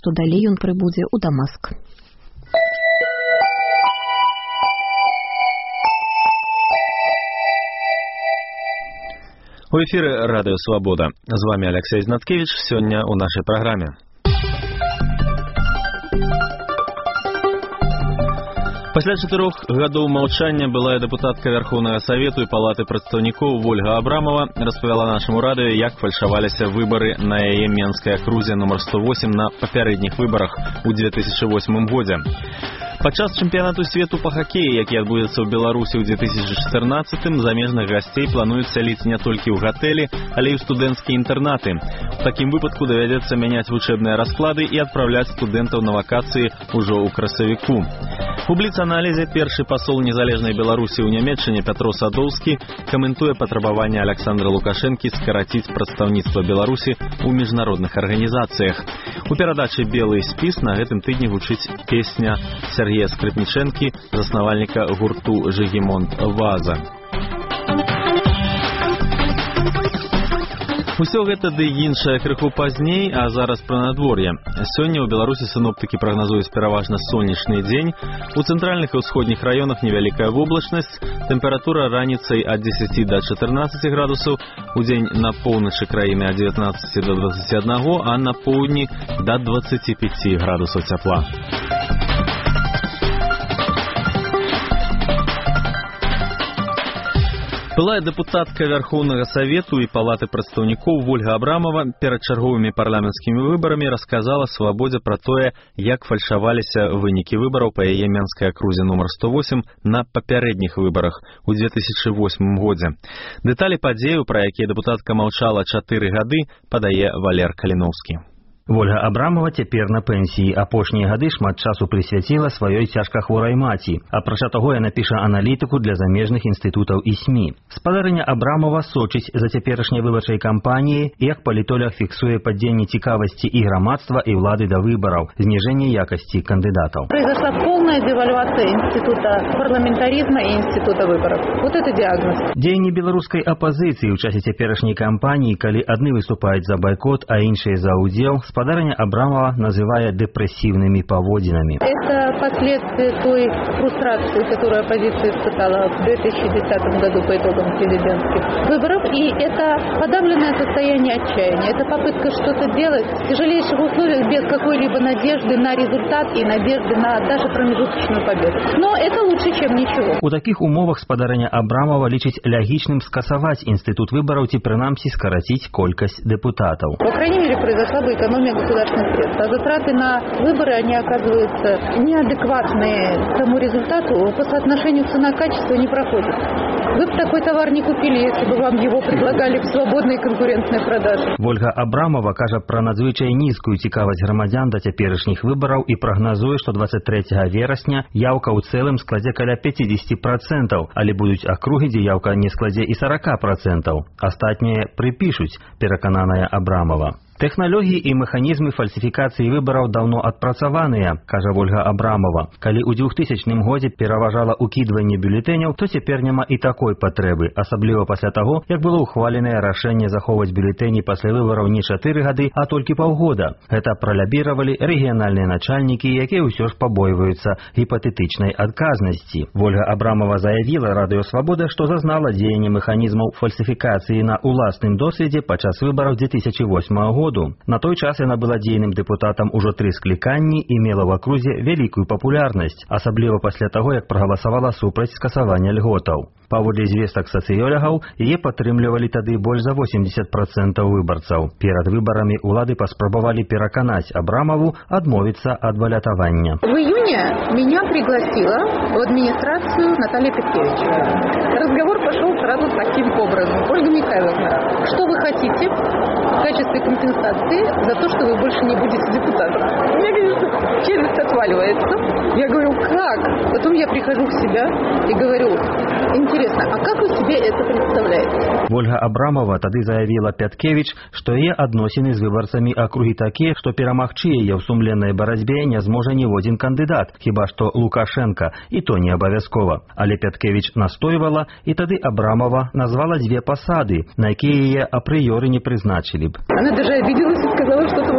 што далей ён прыбудзе ў Дамаск. У эфіры Радыё Свабода. З вами Алексей Знаткевич. Сёння ў нашай праграме. Пасля 4 гадоў маўчання былая дэпутатка Верховнага Савету і Палаты прадстаўнікоў Вольга Абрамова распавяла нашаму радыё, як фальшаваліся выбары на яе Менскай акрузе нумар 108 на папярэдніх выбарах у 2008 годзе. Падчас чэмпіянату свету па хакеі, які адбудзецца ў Беларусі ў 2014-м, замежных гасцей плануюць сяліць не толькі ў гатэлі, але і ў студэнцкія інтэрнаты. У такім выпадку давядзецца мяняць вучэбныя расклады і адпраўляць студэнтаў на вакацыі ўжо ў красавіку. У бліц-аналізе першы пасол незалежнай Беларусі ў Нямецчыне Пятро Садоўскі каментуе патрабаванне Александра Лукашэнкі скараціць прадстаўніцтва Беларусі ў міжнародных арганізацыях. У перадачы «Белы спіс» на гэтым тыдні гучыць песня Сергея Скрипнічэнкі, заснавальніка гурту «Жыгімонт Ваза». Усё гэта ды іншае крыху пазней, а зараз пра надвор'е. Сёння ў Беларусі сіноптыкі прагназуюць пераважна сонечны дзень. У цэнтральных і ўсходніх раёнах невялікая воблачнасць, тэмпература раніцай ад 10 да 14 градусаў, удзень на поўначы краіны ад 19 до 21, а на поўдні да 25 градусаў цяпла. Былая дэпутатка Верховнага Савету і Палаты прадстаўнікоў Вольга Абрамова перад чарговымі парламенцкімі выбарамі расказала Свабодзе пра тое, як фальшаваліся вынікі выбараў па яе Менскай акрузе нумар 108 на папярэдніх выбарах у 2008 годзе. Дэталі падзею, пра якія дэпутатка маўчала 4 гады, падае Валер Каліноўскі. Вольга Абрамова цяпер на пенсіі. Апошнія гады шмат часу прысвяціла сваёй цяжкахворай маці. Апрача таго, яна піша аналітыку для замежных інстытутаў і СМІ. Спадарыня Абрамова сочыць за цяперашняй выбарчай кампаніяй і як палітолог фіксуе падзенне цікавасці і грамадства, і ўлады да выбараў, зніжэнне якасці кандыдатаў. Произошла полная девальвация института парламентаризма и института выборов. Вот это диагноз. Дзеянні беларускай апазіцыі ў часе цяперашняй кампаніі, калі адны выступаюць за байкот, а іншыя за ўдзел, спадарыня Абрамова называе депрессивными поводинами. Это последствия той фрустрации, которую оппозиция испытала в 2010 году по итогам президентских выборов. И это подавленное состояние отчаяния. Это попытка что-то делать в тяжелейших условиях без какой-либо надежды на результат и надежды на даже промежуточную победу. Но это лучше, чем ничего. У таких умовах спадарыня Абрамова лічыць лягічным скасаваць інстытут выбораў ці прынамсі скараціць колькасць депутатаў. По крайней мере, произошла бы экономия государственных средств. А затраты на выборы, они оказываются неадекватные тому результату, по соотношению цена-качество не проходит. Вы бы такой товар не купили, если бы вам его предлагали в свободной конкурентной продаже. Вольга Абрамова кажа пра надзвычай нізкую цікавасць грамадзян да цяперашніх выбараў і прагназуе, што 23 верасня яўка ў цэлым складзе каля 50%, але будуць акругі, дзе яўка не складзе і 40%. Астатнія прыпішуць, перакананая Абрамова. Тэхналогіі і механізмы фальсіфікацыі выбараў даўно адпрацаваныя, кажа Вольга Абрамова. Калі ў 2000 годзе пераважала ўкідванне бюлетэняў, то цяпер няма і такой патрэбы, асабліва пасля таго, як было ўхваленае рашэнне захоўваць бюлетэні пасля выбараў не 4 гады, а толькі паўгода. Гэта пралябіравалі рэгіянальныя начальнікі, якія ўсё ж пабойваюцца гіпатэтычнай адказнасці. Вольга Абрамова заявіла Радыё Свабода, што зазнала дзеянне механізмаў фальсіфікацыі на ўласным досведзе падчас выбараў 2008 года. На той час яна была дзейным дэпутатам ужо 3 скліканні і мела ў акрузе вялікую папулярнасць, асабліва пасля таго, як прагаласавала супраць скасавання льготаў. Паводле звестак сацыёлагаў, яе падтрымлівалі тады больш за 80% выбарцаў. Перад выбарамі ўлады паспрабавалі пераканаць Абрамову адмовіцца ад балятавання. В июне меня пригласила в администрацию Наталья Петкевич. Разговор пошел сразу таким образом. Ольга Михайловна, что вы хотите в качестве компенсации за то, что вы больше не будете депутатом? У меня, конечно, челюсть отваливается. Я говорю, как? Потом я прихожу к себя и говорю, интересно, а как вы себе это представляете? Вольга Абрамова тады заявіла Пяткевич, што яе адносіны з выбарцамі акругі такія, што перамагчы яе ў сумленнай барацьбе не зможа ніводзін кандыдат, хіба што Лукашенко, і то не абавязкова. Але Пяткевич настойвала, і тады Абрамова назвала 2 пасады, на якія яе апрыёры не прызначылі б. Она даже обиделась и сказала что-то вроде,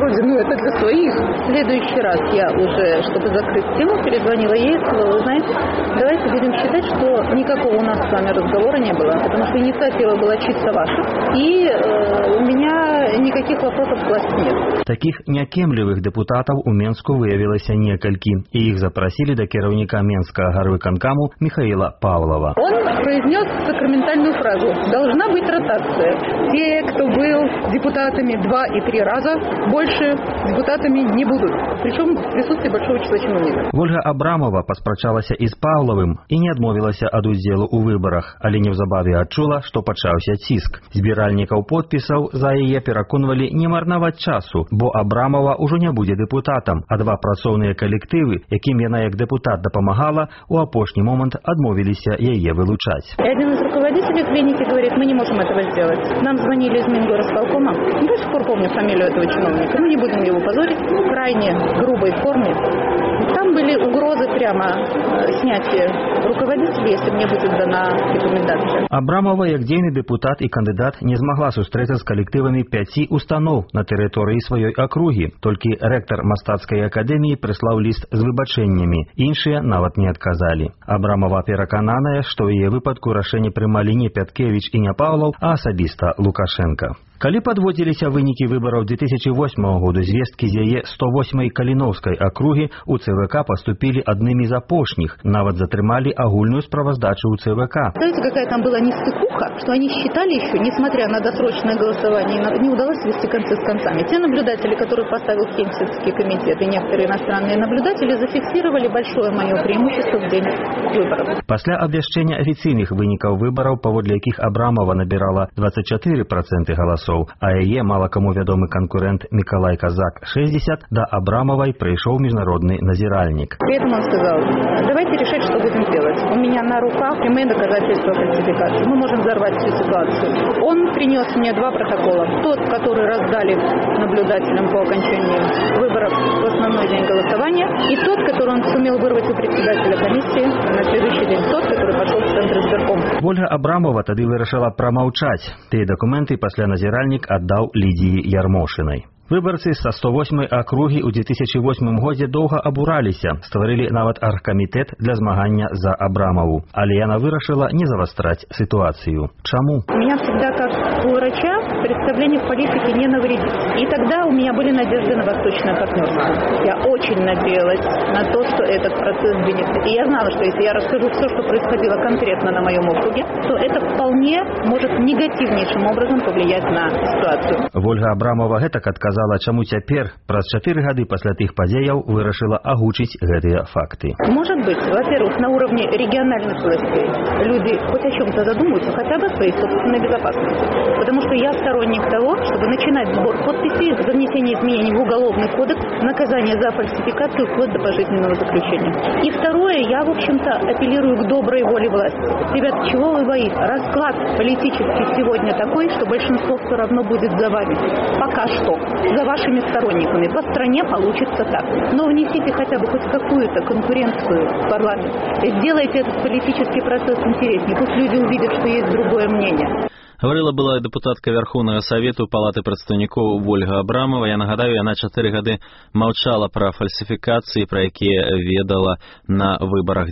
это для своих. В следующий раз я уже, чтобы закрыть тему, перезвонила ей и сказала: вы знаете, давайте будем считать, что никакого у нас с вами разговора не было, потому что инициатива была чисто ваша, и у меня никаких вопросов к власти нет. Таких някемлівых депутатаў у Менску выявілася некалькі, і іх запросили до кіраўніка Менскага гарвыканкаму Михаила Павлова. Он произнес сакраментальную фразу: должна быть ротация. Те, кто был депутатами 2 и 3 раза, больше депутатами не будут. Причем в присутствии большого числа чиновников. Ольга Абрамова паспрачалася і з Павловым і не адмовілася ад удзелу ў выбарах, але неўзабаве адчула, што пачаўся ціск. Збіральнікаў подпісаў за яе пераконвалі не марнаваць часу, бо Абрамова ўжо не будзе депутатам, а 2 працоўныя калектывы, якім яна як депутат дапамагала, у апошні момант адмовіліся яе вылучаць. Один из руководителей клиники говорит: мы не можем этого сделать. Нам звонили из Мингорисполкома. До сих пор помню фамилию этого чиновника. Мы не будем его позорить. В крайне грубой форме. Там были угрозы прямо снятия руководителей, если мне будет дана рекомендация. Абрамова, як дзейны депутат і кандыдат, не змагла сустрэцца з калектывамі 5 устаноў на тэрыторыі сваёй акругі. Толькі рэктар мастацкай акадэміі прыслаў ліст з выбачэннямі. Іншыя нават не адказалі. Абрамова перакананая, што ў яе выпадку рашэнне прымалі не Пяткевіч і не Павлов, а асабіста Лукашенко. Калі падводзіліся вынікі выбараў 2008 году, звесткі з яе 108-й Каліновскай акругі у ЦВК поступили одними из апошних, нават затрымали агульную справаздачу у ЦВК. Знаете, какая там была нестыкуха, что они считали еще, несмотря на досрочное голосование, не удалось свести концы с концами. Те наблюдатели, которые поставил Хельсинкский комитет, и некоторые иностранные наблюдатели зафиксировали большое мое преимущество в день выборов. Пасля абвяшчэння афіцыйных вынікаў выбараў, паводле якіх Абрамова набирала 24% голосов, а яе мало кому вядомы конкурент Миколай Казак 60, да Абрамовой пришел международный назиральник. При этом он сказал: давайте решать, что будем делать. У меня на руках прямые доказательства фальсификации. Мы можем взорвать всю ситуацию. Он принес мне 2 протокола. Тот, который раздали наблюдателям по окончании выборов в основной день голосования, и тот, который он сумел вырвать у председателя комиссии на следующий день, тот, который пошел в центр избирком. Ольга Абрамова тады вырашыла прамаўчаць. Тыя дакументы пасля назіральнік аддаў Лідіі Ярмошынай. Выбарцы са 108-й акругі ў 2008 годзе доўга абураліся, стварылі нават аргкамітэт для змагання за Абрамову. Але яна вырашыла не завастраць ситуацию. Чаму? У меня всегда, как у врача, представление в политике не навредит. И тогда у меня были надежды на восточное партнерство. Я очень надеялась на то, что этот процесс сдвинется. И я знала, что если я расскажу все, что происходило конкретно на моем округе, то это вполне может негативнейшим образом повлиять на ситуацию. Ольга Абрамова гэтак адказала, чаму цяпер, праз 4 гады пасля тых падзеяў, вырашыла агучыць гэтыя факты. Может быть, во-первых, на уровне региональных властей люди хоть о чем-то задумаются, хотя бы о своей собственной безопасности. Потому что я сторонник того, чтобы начинать сбор подписей за внесение изменений в Уголовный кодекс, наказание за фальсификацию вплоть до пожизненного заключения. И второе, я, в общем-то, апеллирую к доброй воле власти. Ребят, чего вы боитесь? Расклад политический сегодня такой, что большинство все равно будет за вами. Пока что. За вашими сторонниками. По стране получится так. Но внесите хотя бы хоть какую-то конкуренцию в парламент. Сделайте этот политический процесс интереснее. Пусть люди увидят, что есть другое мнение. Говорила была депутатка Верховного Совету Палаты представников Ольга Абрамова. Я нагадаю, она 4 года молчала про фальсификации, про якія ведала на выборах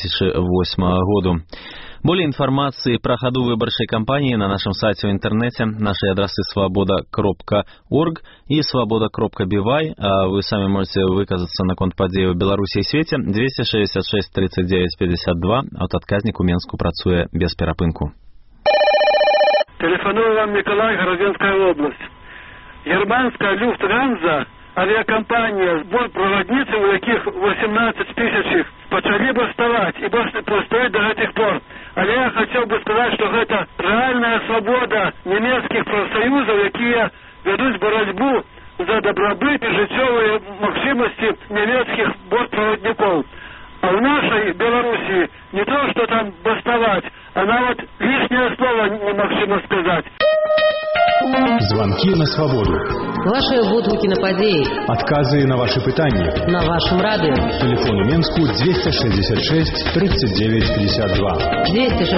2008 года. Более информации про ходу выборчей кампании на нашем сайте в интернете. Наши адресы svoboda.org и svoboda.by. А вы сами можете выказаться на конт подзею в Беларуси и свете. 266 39 52. Автоотказник у Менску працуе без перапынку. Телефоную вам Николай, Городенская область. Германская Люфтганза, авиакомпания, бортпроводницы, у яких 18 тысяч, почали бастовать и бастують до этих пор. Але я хотел бы сказать, что это реальная свобода немецких профсоюзов, якія ведут борьбу за добробыт и життєві максимости немецких бортпроводников. А в нашей Белоруссии не то, что там бастовать, а нават лишнее слово не максимум сказать. Звонки на свободу. Ваши водгуки на подеи. Отказы на ваши пытания. На вашем радио. Телефон у Менску 266 39 52.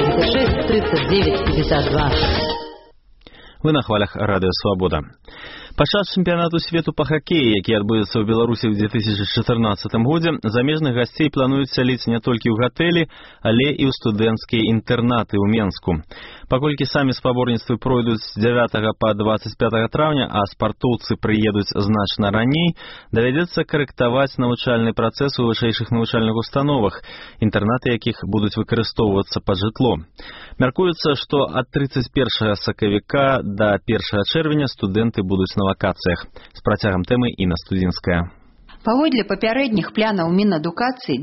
266 39 52. Вы на хвалях Радио Свобода. Падчас чэмпіянату свету па хакеі, які адбудзецца ў Беларусі ў 2014 годзе, замежных гасцей плануюць сяліць не толькі ў гатэлі, але і ў студэнцкія інтэрнаты ў Менску. Паколькі самі спаборніцтвы пройдуць з 9 па 25 траўня, а спартоўцы прыедуць значна раней, давядзецца карэктаваць навучальны працэс у вышэйшых навучальных установах, інтэрнаты якіх будуць выкарыстоўвацца пад жытло. Мяркуецца, што ад 31 сакавіка да 1 чэрвеня студэнты будуць на вакацыях. З працягам тэмы Інна Студзінская. Паводле папярэдніх планаў Мінадукацыі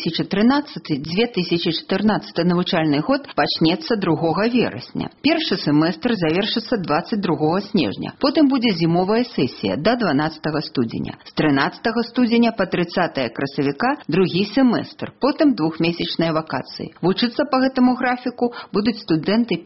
2013-2014 навучальны год пачнецца 2 верасня. Першы семестр завершыцца 22 снежня. Потым будзе зімовая сесія да 12 студзеня. З 13 студзеня па 30 красавіка другі семестр, потым двухмесячныя вакацыі. Вучыцца па гэтаму графіку будуць студэнты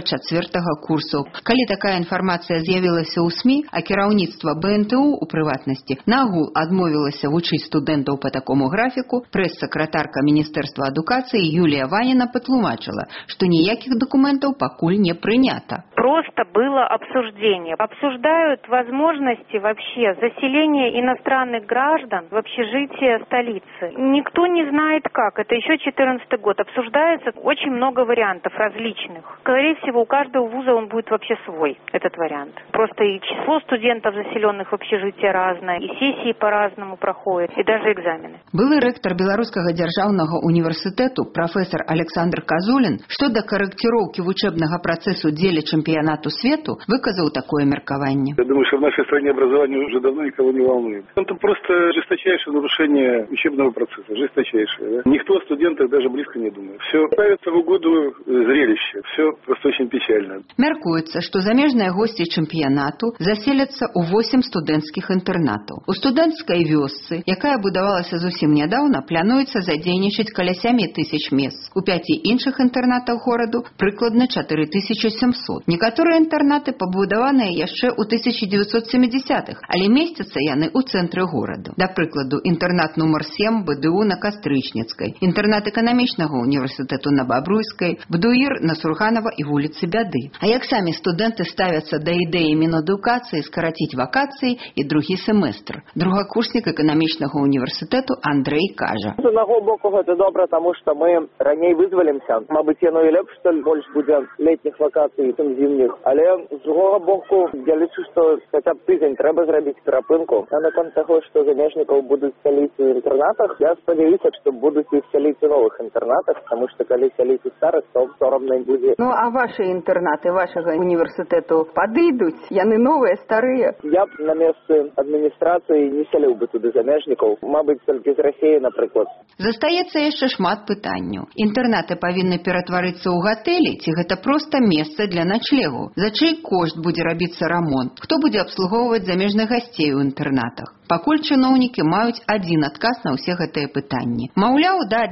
1-4 курсаў. Калі такая інфармацыя з'явілася ў СМІ, а кіраўніцтва БНТУ у прыватнасці нагул адмовілася вучыць студэнтаў по такому графіку, прэс-сакратарка Міністэрства адукацыі Юлія Ваніна патлумачыла, што ніякіх документаў пакуль не прынята. Просто было обсуждение. Обсуждают возможности вообще заселения иностранных граждан в общежитие столицы. Никто не знает как. Это еще 2014 год. Обсуждается очень много вариантов различных. Скорее всего, у каждого вуза он будет вообще свой, этот вариант. Просто и число студентов, заселенных в общежитие, разное, и сессии по-разному проходят, и даже экзамены. Былы рэктар Беларускага дзяржаўнага універсітэту прафесор Александр Казулін, што да карэкціроўкі вучэбнага працэсу дзеля чэмпіянату свету, выказаў такое меркаванне. Я думаю, что в нашей стране образование уже давно никого не волнует. Это просто жесточайшее нарушение учебного процесса, жесточайшее. Да? Никто о студентах даже близко не думает. Все ставится в угоду зрелища, все просто очень печально. Мяркуецца, што замежныя госці чэмпіянату заселяцца ў 8 студэнцкіх інтэрнатаў. У студэнцкай вёсцы, якая будавалася зусім нядаўна, плануецца задзейнічаць каля 7000 мест. У 5 іншых інтэрнатах гораду прыкладна 4700. Некаторыя інтэрнаты пабудаваныя яшчэ ў 1970-х, але месцяцца яны ў цэнтры гораду. Да прыкладу, інтэрнат нумар 7 БДУ на Кастрычніцкай, інтэрнат эканамічнага універсітэту на Бабруйскай, БДУІР на Сурганова і вуліцы Бяды. А як самі студэнты ставяцца да ідэі Мінадукацыі скараціць вакацыі і другі семестр? Другакурснік эканамічнага універсітэту Андрэй кажа. З однаго боку гэта добра, таму што мы раней вызвалімся. Мабыць, яно і лепш, што больш будзе летніх вакацый, чым зімніх. Але з другога боку, я лічу, што хаця б тыдзень трэба зрабіць перапынку. А наконт таго, што замежнікаў будуць сяліць у інтэрнатах, я спадзяюся, што будуць іх сяліць у новых інтэрнатах, таму што калі сяліць у старых, то сорамна будзе. Ну, а ваши інтэрнаты вашага універсітэту падыдуць? Яны новыя, старыя? Я б на месцы адміністрацыі не сяліў бы туды замежнікаў. Мабыць, толькі з Расіі, напрыклад. Застаецца яшчэ шмат пытанняў. Інтэрнаты павінны ператварыцца ў гатэлі, ці гэта проста месца для начлегу? За чый кошт будзе рабіцца рамонт? Хто будзе абслугоўваць замежных гасцей у інтэрнатах? Пакуль чыноўнікі маюць адзін адказ на ўсе гэтыя пытанні. Маўляў, да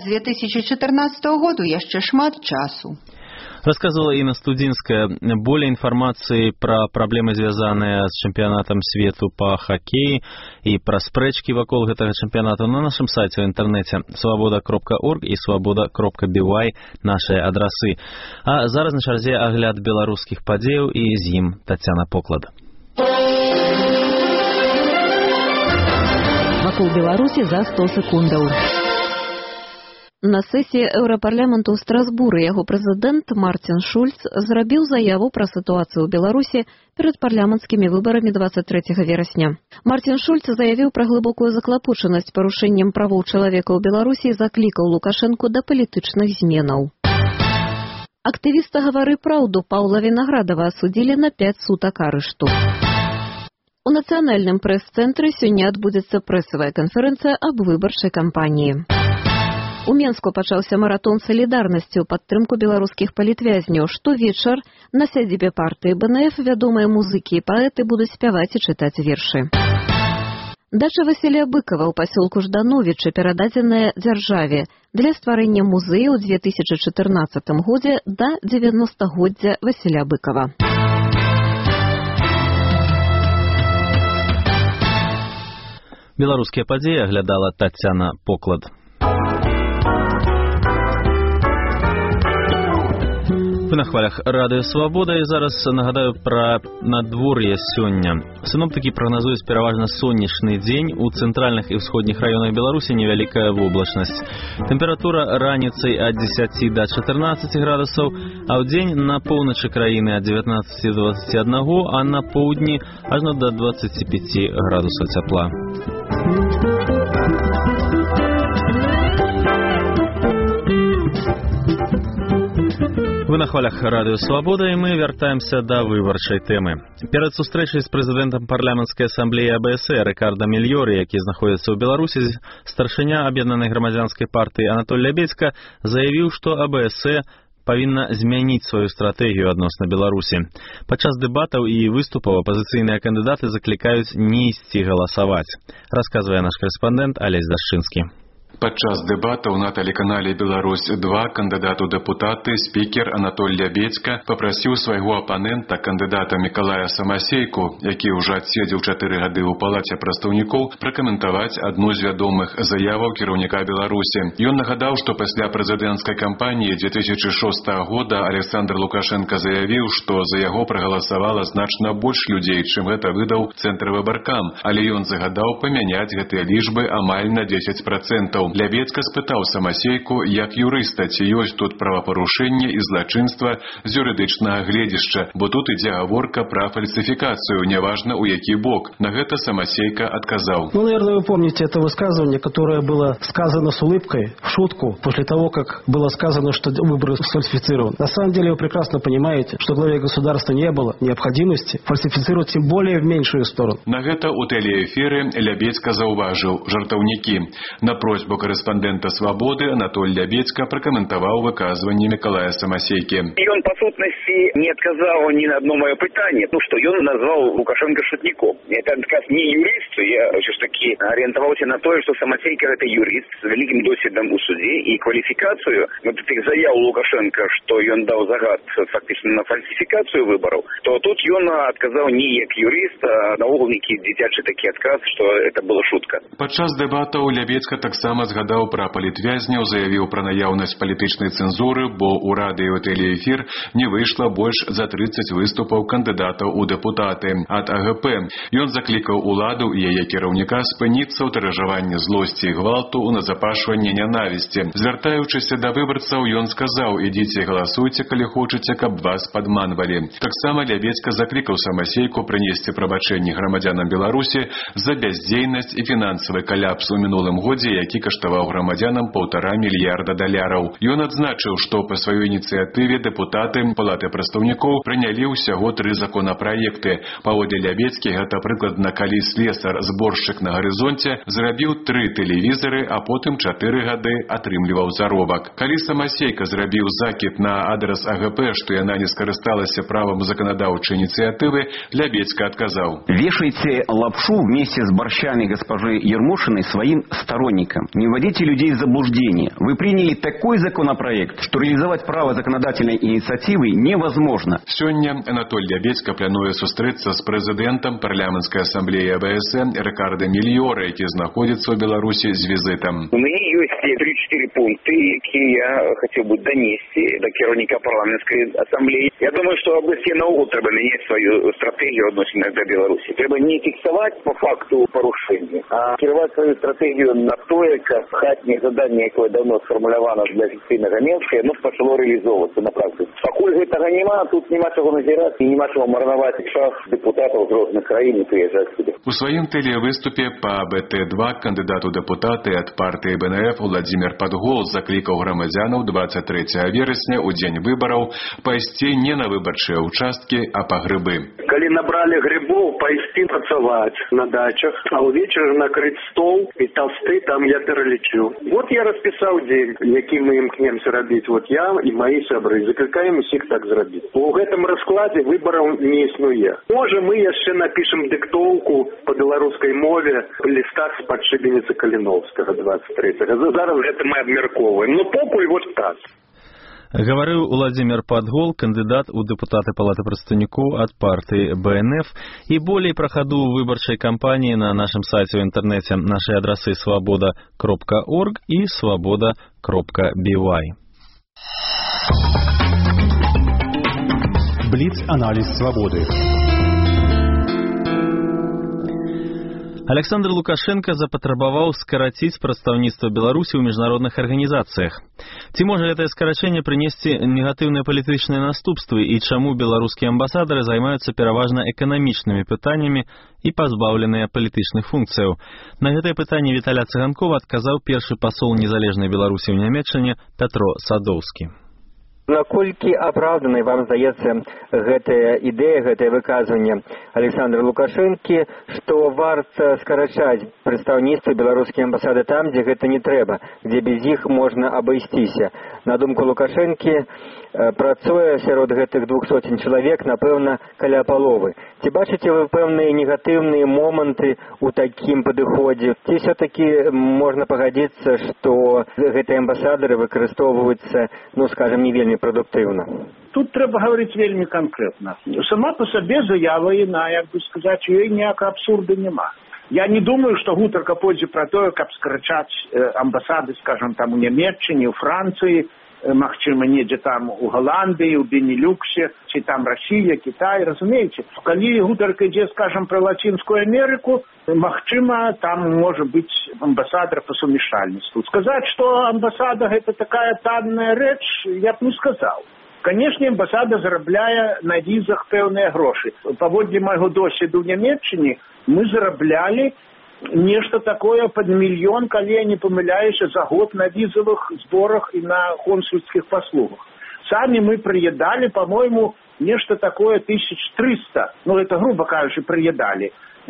2014 году яшчэ шмат часу. Рассказывала Инна Студзінская. Более информации про проблемы, связанные с чемпионатом свету по хоккею и про спрэчки вокруг этого чемпионата на нашем сайте в интернете свобода.орг и свобода.by наши адрасы. А зараз на чарзе агляд беларускіх падзеяў и з ім Тацяна Поклад. Вакол Беларусі за 100 секундаў. На сесіі Еўрапарламенту ў Страсбуры яго прэзідэнт Мартин Шульц зрабіў заяву пра сітуацыю ў Беларусі перад парламенцкімі выбарамі 23 верасня. Мартин Шульц заявіў пра глыбокую заклапочанасць парушэннем правоў чалавека ў Беларусі і заклікаў Лукашэнку да палітычных зменаў. Актывіста «Гавары праўду» Паўла Вінаградава асудзілі на 5 сутак арышту. У нацыянальным прэс-цэнтры сёння адбудзецца прэсавая канферэнцыя аб выбарчай кампаніі. У Менску пачаўся маратон салідарнасці ў падтрымку беларускіх палітвязняў. Штовечар на сядзібе партыі БНФ вядомыя музыкі і паэты будуць спяваць і чытаць вершы. Дача Васілія Быкава ў пасёлку Ждановічы перададзеная дзяржаве для стварэння музея ў 2014 годзе да 90-годдзя Васіля Быкава. Беларускія падзеі аглядала Тацяна Поклад. Вы на хвалях радыё Свабода, і зараз нагадаю пра надвор'е сёння. Сіноптыкі прагназуюць пераважна сонечны дзень, у цэнтральных і ўсходніх раёнах Беларусі невялікая воблачнасць. Тэмпература раніцай ад 10 да 14 градусаў, а ў дзень на поўначы краіны ад 19 до 21, а на поўдні ажно да 25 градусаў цяпла. Вы на хвалях радыё Свабода, і мы вяртаемся да выбарчай тэмы. Перад сустрэчай з прэзідэнтам парламенцкай асамблеі АБС Рикардо Мільёры, які знаходзіцца ў Беларусі, старшыня аб'яднанай грамадзянскай партыі Анатоль Лябедзька заявіў, што АБС павінна змяніць сваю стратэгію адносна Беларусі. Падчас дэбатаў і выступаў апазіцыйныя кандыдаты заклікаюць не ісці галасаваць, расказвае наш карэспандэнт Алесь Дашчынскі. Падчас дэбатаў на тэлеканале «Беларусь-2» кандыдат у дэпутаты спікер Анатоль Лябедзька папрасіў свайго апанента, кандыдата Мікалая Самасейку, які ўжо адседзеў 4 гады ў палаце прадстаўнікоў, пракаментаваць адну з вядомых заяваў кіраўніка Беларусі. Ён нагадаў, што пасля прэзідэнцкай кампаніі 2006 года Александр Лукашенко заявіў, што за яго прагаласавала значна больш людзей, чым гэта выдаў Цэнтр выбаркам, але ён загадаў памяняць гэтыя лічбы амаль на 10%. Лябедзька спытаў Самасейку, як юрыста, ці ёсць тут правапарушэнне і злачынства з юрыдычнага гледзішча, бо тут ідзе гаворка пра фальсификацию, неважно у які бок. На гэта Самасейка отказал. Ну, наверное, вы помните это высказывание, которое было сказано с улыбкой, в шутку, после того, как было сказано, что выборы сфальсифицированы. На самом деле вы прекрасно понимаете, что главе государства не было необходимости фальсифицировать, тем более в меньшую сторону. На гэта у телеэфире Лябедзька заўважыў: жартаўнікі. На просьбу корреспондента «Свободы» Анатоль Лябедзька прокомментовал выказывание Миколая Самасейки. И он, по сутности, не отказал ни на одно мое питание, что он назвал Лукашенко шутником. Это как раз не юрист, я все-таки ориентовался на то, что Самасейка это юрист с великим досвидом у суде и квалификацию. Вот этих заяв Лукашенко, что он дал загад фактически на фальсификацию выборов, то тут он отказал не как юрист, а наогул некий дитячий такой отказ, что это была шутка. Падчас дэбатаў Лябедзька таксама згадаў пра палітвязняў, заявіў пра наяўнасць палітычнай цэнзуры, бо ў радыё тэлеэфір не выйшла больш за 30 выступаў кандыдатаў у дэпутаты ад АГП. Ён заклікаў уладу і яе кіраўніка спыніцца ў тыражаванні злосці і гвалту ў назапашванні нянавісці. Звяртаючыся да выбарцаў, ён сказаў: ідзіце галасуйце, калі хочаце, каб вас падманвалі. Таксама Лябедзька заклікаў Самасейку прынесці прабачэнні грамадзянам Беларусі за бяздзейнасць і фінансавы каляпс у мінулым годзе, які каштаваў грамадзянам $1,5 мільярда. Ён адзначыў, што па сваёй ініцыятыве дэпутаты палаты прадстаўнікоў прынялі ўсяго 3 законапраекты. Паводле Лябедзькі, гэта прыкладна калі слесар-зборшчык на гарызонце зрабіў 3 тэлевізары, а потым 4 гады атрымліваў заробак. Калі Самасейка зрабіў закід на адрас АГП, што яна не скарысталася правам заканадаўчай ініцыятывы, Лябедзька адказаў: «Вешайте лапшу вместе с борщами госпожи Ермошиной своим сторонникам. Не вводите людей в заблуждение. Вы приняли такой законопроект, что реализовать право законодательной инициативы невозможно». Сёння Анатоль Лябедзька плануе сустрэцца з прэзідэнтам парламенцкай асамблеі АБС Рикардо Мільёры, які знаходзіцца ў Беларусі з візітам. У меня есть 3-4 пункты, которые я хотел бы донести до кіраўніка парламенцкай ассамблеи. Я думаю, что АБС наогул трэба менять свою стратегию относительно до Беларуси. Трэба не фиксовать по факту порушения, а кіраваць свою стратегию на тое, как хатнее задание, якое давно сфармулявано для офіцыйнага Менска, оно пачало реализовываться на практике. Пакуль гэтага няма, тут няма чаго назіраць і няма чаго марнаваць час депутатов з розных краін і прыязджаць сюды. У сваім тэлевыступе па БТ-2 кандыдат у дэпутаты ад партыі БНФ Владзімір Падгол заклікаў грамадзянаў 23 верасня у дзень выбараў пайсці не на выбарчыя участкі, а па грыбы. Калі набралі грибов, пайсці працаваць на дачах, а ўвечары накрыць стол і толсты там я пералічу. Вот я распісаў дзень, які мы імкнемся рабіць. Вот я і мои сябры закликаем усіх так зрабіць. У гэтым раскладзе выбараў не існуе. Можа, мы яшчэ напішам дыктоўку по беларускай мове лістах з падшыбеніцы Каліновскага 23-го. Зараз гэта мы абмяркоўваем. Ну, покуль вот так. Гаварыў Владзімір Падгол, кандыдат у дэпутаты палаты прадстаўнікоў ад партыі БНФ. І болей пра хаду выбарчай кампаніі на нашым сайце ў інтэрнэце. Нашы адрасы svoboda.org і svoboda.by. Блиц-анализ свободы. Александр Лукашенко запатрабаваў скараціць прадстаўніцтва Беларусі ў міжнародных арганізацыях. Ці можа гэтае скарачэнне прынесці негатыўныя палітычныя наступствы і чаму беларускія амбасадары займаюцца пераважна эканамічнымі пытаннямі і пазбаўленыя палітычных функцыяў? На гэтае пытанне Віталя Цыганкова адказаў першы пасол незалежнай Беларусі ў Нямецчыне Пятро Садоўскі. Наколькі апраўданай вам здаецца гэтая ідэя, гэтае выказванне Александра Лукашэнкі, што варта скарачаць прадстаўніцтва беларускія амбасады там, дзе гэта не трэба, дзе без іх можна абысціся. На думку Лукашэнкі, працуе сярод гэтых 200 чалавек, напэўна, каля паловы. Ці бачыце вы пэўныя негатыўныя моманты ў такім падыходзе? Ці ўсё-такі можна пагадзіцца, што гэтыя амбасадары выкарыстоўваюцца, скажем, не вельмі прадуктыўна? Тут трэба гаварыць вельмі канкрэтна. Сама па сабе заява іна, як бы сказаць, у ёй ніякага абсурду няма. Я не думаю, што гутарка пойдзе пра тое, каб скарачаць амбасады, скажем, там у Нямецчыне, у Францыі, магчыма, недзе там у Галандыі, у Бенілюксе, ці там Расія, Кітай, разумееце? Калі гутарка ідзе, скажем, пра Лацінскую Амерыку, магчыма, там можа быць амбасадар па сумяшальніцтву. Сказаць, што амбасада гэта такая танная рэч, я б не сказаў. Канешне, амбасада зарабляе на візах пэўныя грошы. Паводле майго досведу ў Нямецчыне мы зараблялі нешта такое пад мільён, калі я не памыляюся, за год на візавых зборах і на консульскіх паслугах. Самі мы прыядалі, па-мойму, нешта такое 1300. Это, грубо кажучы, прыядалі.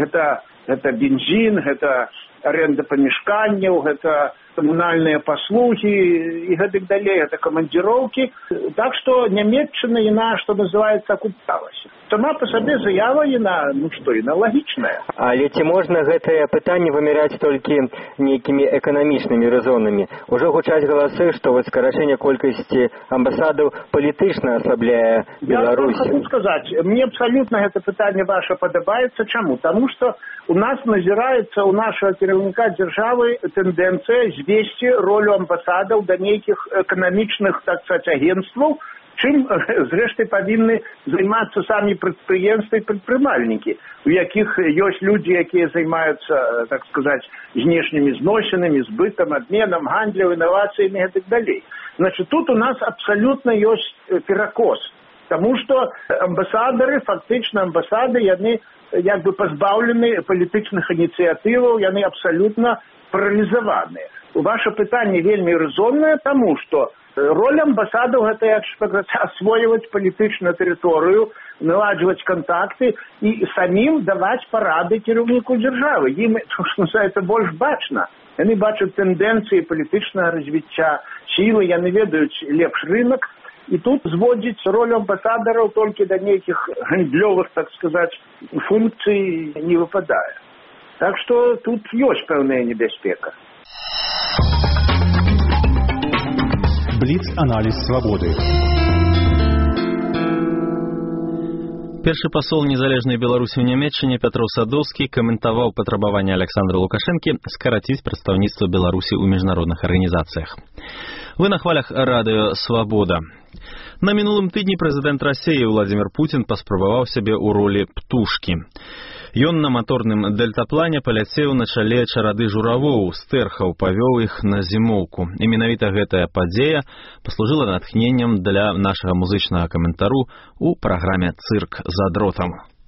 Гэта бензін, гэта аренда памяшканняў, гэта камунальныя паслугі і гэтак далей, гэта камандзіроўкі. Так што Нямецчына яна, што называецца, акупалася. Сама па сабе заява яна, яна лагічная. Але ці можна гэтае пытанне вымяраць толькі нейкімі эканамічнымі рэзонамі? Ужо гучаць галасы, што скарачэнне колькасці амбасадаў палітычна аслабляе Беларусь. Я хочу сказаць, мне абсалютна гэта пытанне ваше падабаецца. Чаму? Таму што у нас назіраецца у нашага кіраўніка дзяржавы тэндэнцыя звесці ролю амбасадаў да нейкіх эканамічных, так сказаць, агенцтваў, чым, зрэшты, павінны займацца самі прадпрыемствы і прадпрымальнікі, у якіх ёсць людзі, якія займаюцца, так сказаць, знешнімі зносінамі, збытам, абменам, гандлем, інавацыямі і так далей. Значит, тут у нас абсалютна ёсць перакос, таму што амбасадары, фактычна амбасады, яны як бы пазбаўлены палітычных ініцыятываў, яны абсалютна паралізаваныя. Ваше пытанне вельмі рэзоннае, таму што роля амбасадаў гэта як асвойваць палітычную тэрыторыю, наладжваць кантакты і самім даваць парады кіраўніку дзяржавы. Ім, што называецца, больш бачна. Яны бачаць тэндэнцыі палітычнага развіцця сілы, яны ведаюць лепш рынок. І тут зводзіць ролю амбасадараў толькі да нейкіх гандлёвых, так сказаць, функцый не выпадае. Так што тут ёсць пэўная небяспека. Блиц-анализ свободы. Першы пасол незалежнай Беларусі ў Нямецчыне Пятро Садоўскі каментаваў патрабаванне Александра Лукашэнкі скараціць прадстаўніцтва Беларусі ў міжнародных арганізацыях. Вы на хвалях радыё «Свабода». На мінулым тыдні прэзідэнт Расіі Владзімір Пуцін паспрабаваў сябе ў ролі птушкі. Ён на маторным дельтаплане паляцеў на чале чарады журавоў, стэрхаў, павёў іх на зімоўку. І менавіта гэтая падзея паслужыла натхненнем для нашага музычнага каментару ў праграме «Цырк за дротам».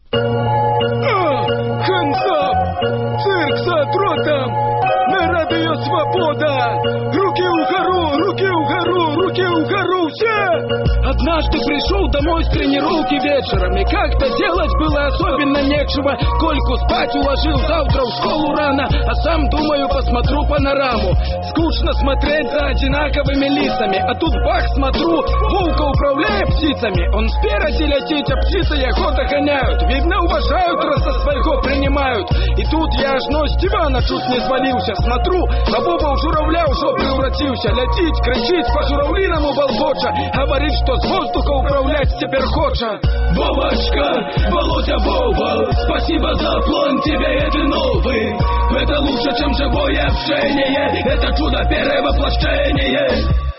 Hands-up! Цирк за дротом! На радио «Свобода»! Руки угору, руки угору, руки угору, все! Однажды пришел домой с тренировки вечером, и как-то делать было особенно нечего. Кольку спать уложил, завтра в школу рано, а сам думаю, посмотрю панораму. Скучно смотреть за одинаковыми лицами, а тут бах, смотрю, волка управляя птицами. Он спереди летит, а птицы его догоняют. Видно, уважают, раз со своего принимают. И тут я аж с дивана чуть не свалился. Смотрю, а Боба в журавля уже превратился. Летит, кричит, по-журавлиному болбоча. Говорит, что с воздуха управлять теперь хочет. Бобочка, Володя Боба, спасибо за план, тебе это новый. Это лучше, чем живое общение. Это чудо перевоплощение.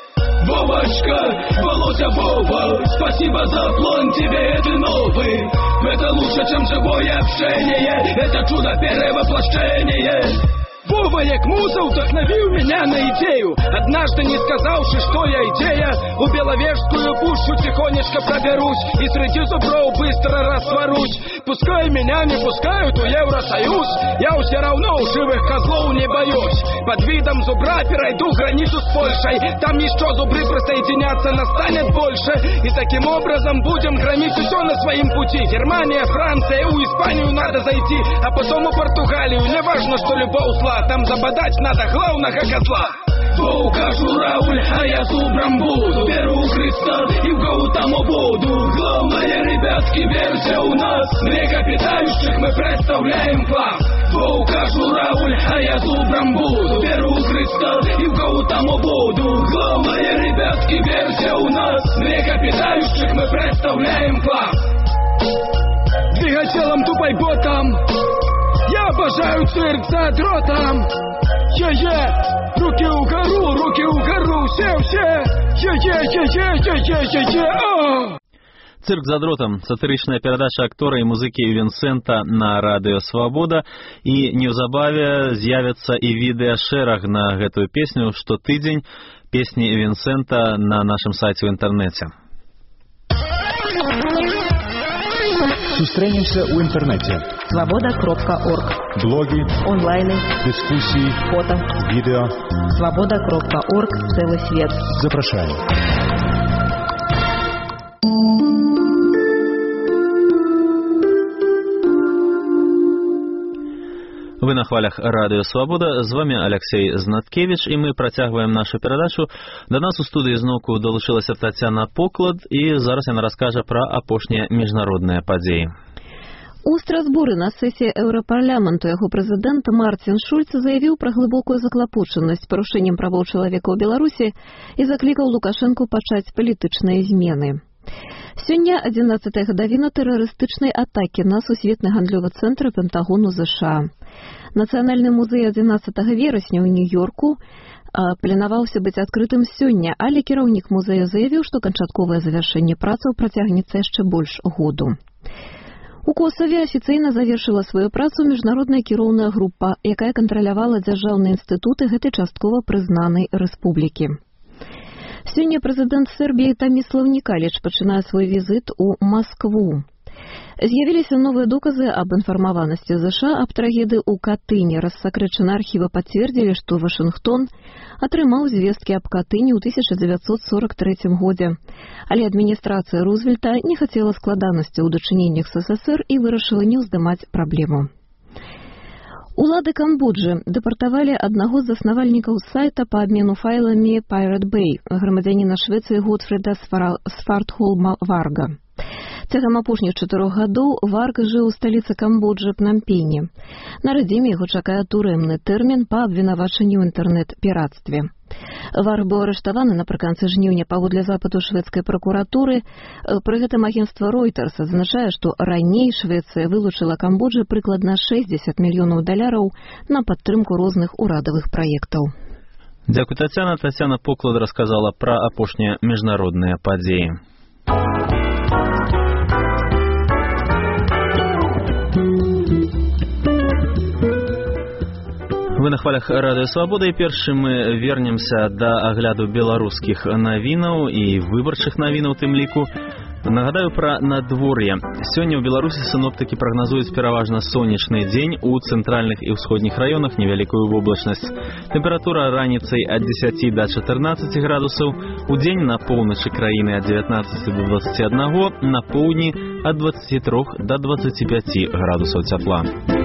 Вовочка, Володя, Вова, спасибо за план, тебе это новый. Это лучше, чем живое общение, это чудо перевоплощение. Вова, як муза, вдохновил меня на идею, однажды не сказавши, что я идея. У Беловежскую пущу тихонечко проберусь и среди зубров быстро растворусь. Пускай меня не пускают в Евросоюз, я все равно живых козлов не боюсь. Под видом зубра перейду границу с Польшей, там еще зубры присоединятся, настанет больше. И таким образом будем громить все на своем пути. Германия, Франция, у Испанию надо зайти, а потом у Португалию, не важно, что любовь зла. Там забодать надо главного козла. Укажу Рауль, а я зубром буду. Беру Христа и в голову там буду. Главное, ребятки, верьте у нас. Млекопитающих мы представляем класс. Укажу Рауль, а я зубром буду. Беру Христа и в голову там буду. Главное, ребятки, верьте у нас. Млекопитающих мы представляем класс. Двигателем тупой-ботом я обожаю цирк за дротом. Руки угору, все. Цирк за дротом. Сатырычная перадача актора і музыкі Вінсента на радыё Свабода. І неўзабаве з'явіцца і відэашэраг на гэтую песню штотыдзень песні Вінсента на нашым сайце ў інтэрнэце. Сустрэнемся ў інтэрнэце. Свобода.орг. Блоги, онлайны, дискуссии, фото, видео. Свобода.орг. Целый свет. Запрашаем. Вы на хвалях радыё Свабода, з вами Алексей Знаткевич, і мы працягваем нашу перадачу. Да нас у студыі зноўку далучылася Тацяна Поклад, і зараз яна раскажа пра апошнія міжнародныя падзеі. У Страсбуры на сессии Еўрапарламенту яго прэзідэнт Марцін Шульц заявіў пра глыбокую заклапочанасць парушэннем правоў чалавека ў Беларусі і заклікаў Лукашэнку пачаць палітычныя змены. Сёння 11-я гадавіна тэрарыстычнай атакі на сусветны гандлёвы цэнтр Пентагону США. Нацыянальны музей 11 верасня ў Нью-Йорку планаваўся быць адкрытым сёння, але кіраўнік музею заявіў, што канчатковае завяршэнне працаў працягнецца яшчэ больш году. У Косаве афіцыйна завершыла сваю працу міжнародная кіроўная група, якая кантралявала дзяржаўныя інстытуты гэтай часткова прызнанай рэспублікі. Сёння прэзідэнт Сербіі Томислав Николич пачынае свой візіт у Маскву. З'явіліся новыя доказы аб інфармаванасці США аб трагедыі ў Катыні. Рассакрэчаны архівы пацвердзілі, што Вашынгтон атрымаў звесткі аб Катыні ў 1943 годзе. Але адміністрацыя Рузвельта не хацела складанасці ў дачыненнях з СССР і вырашыла не ўздымаць праблему. Улады Камбоджы дэпартавалі аднаго з заснавальнікаў сайта па абмену файламі Pirate Bay, грамадзяніна Швецыі Готфріда Свартхолма Варга. Цягам апошніх 4 гадоў Варг жыў у сталіцы Камбоджы Пнампені. На радзіме яго чакае турэмны тэрмін па абвінавачанню ў інтэрнэт-піратстве. Варг быў арыштаваны напрыканцы жніўня паводле запыту шведскай пракуратуры. Пры гэтым агенцтва Reuters адзначае, што раней Швецыя вылучыла Камбоджы прыкладна $60 мільёнаў на падтрымку розных урадавых праектаў. Дзякуй, Тацяна. Тацяна Поклад расказала пра апошнія міжнародныя падзеі. Вы на хвалях радыё Свабода, і першы мы вернемся да агляду беларускіх навінаў і выбарчых навінаў у тым ліку. Нагадаю пра надвор'е. Сёння ў Беларусі сіноптыкі прагназуюць пераважна сонечны дзень, у цэнтральных і ўсходніх раёнах невялікую воблачнасць. Тэмпература раніцай ад 10 да 14 градусаў, удзень на поўначы краіны ад 19 до 21, на поўдні ад 23 до 25 градусаў цяпла.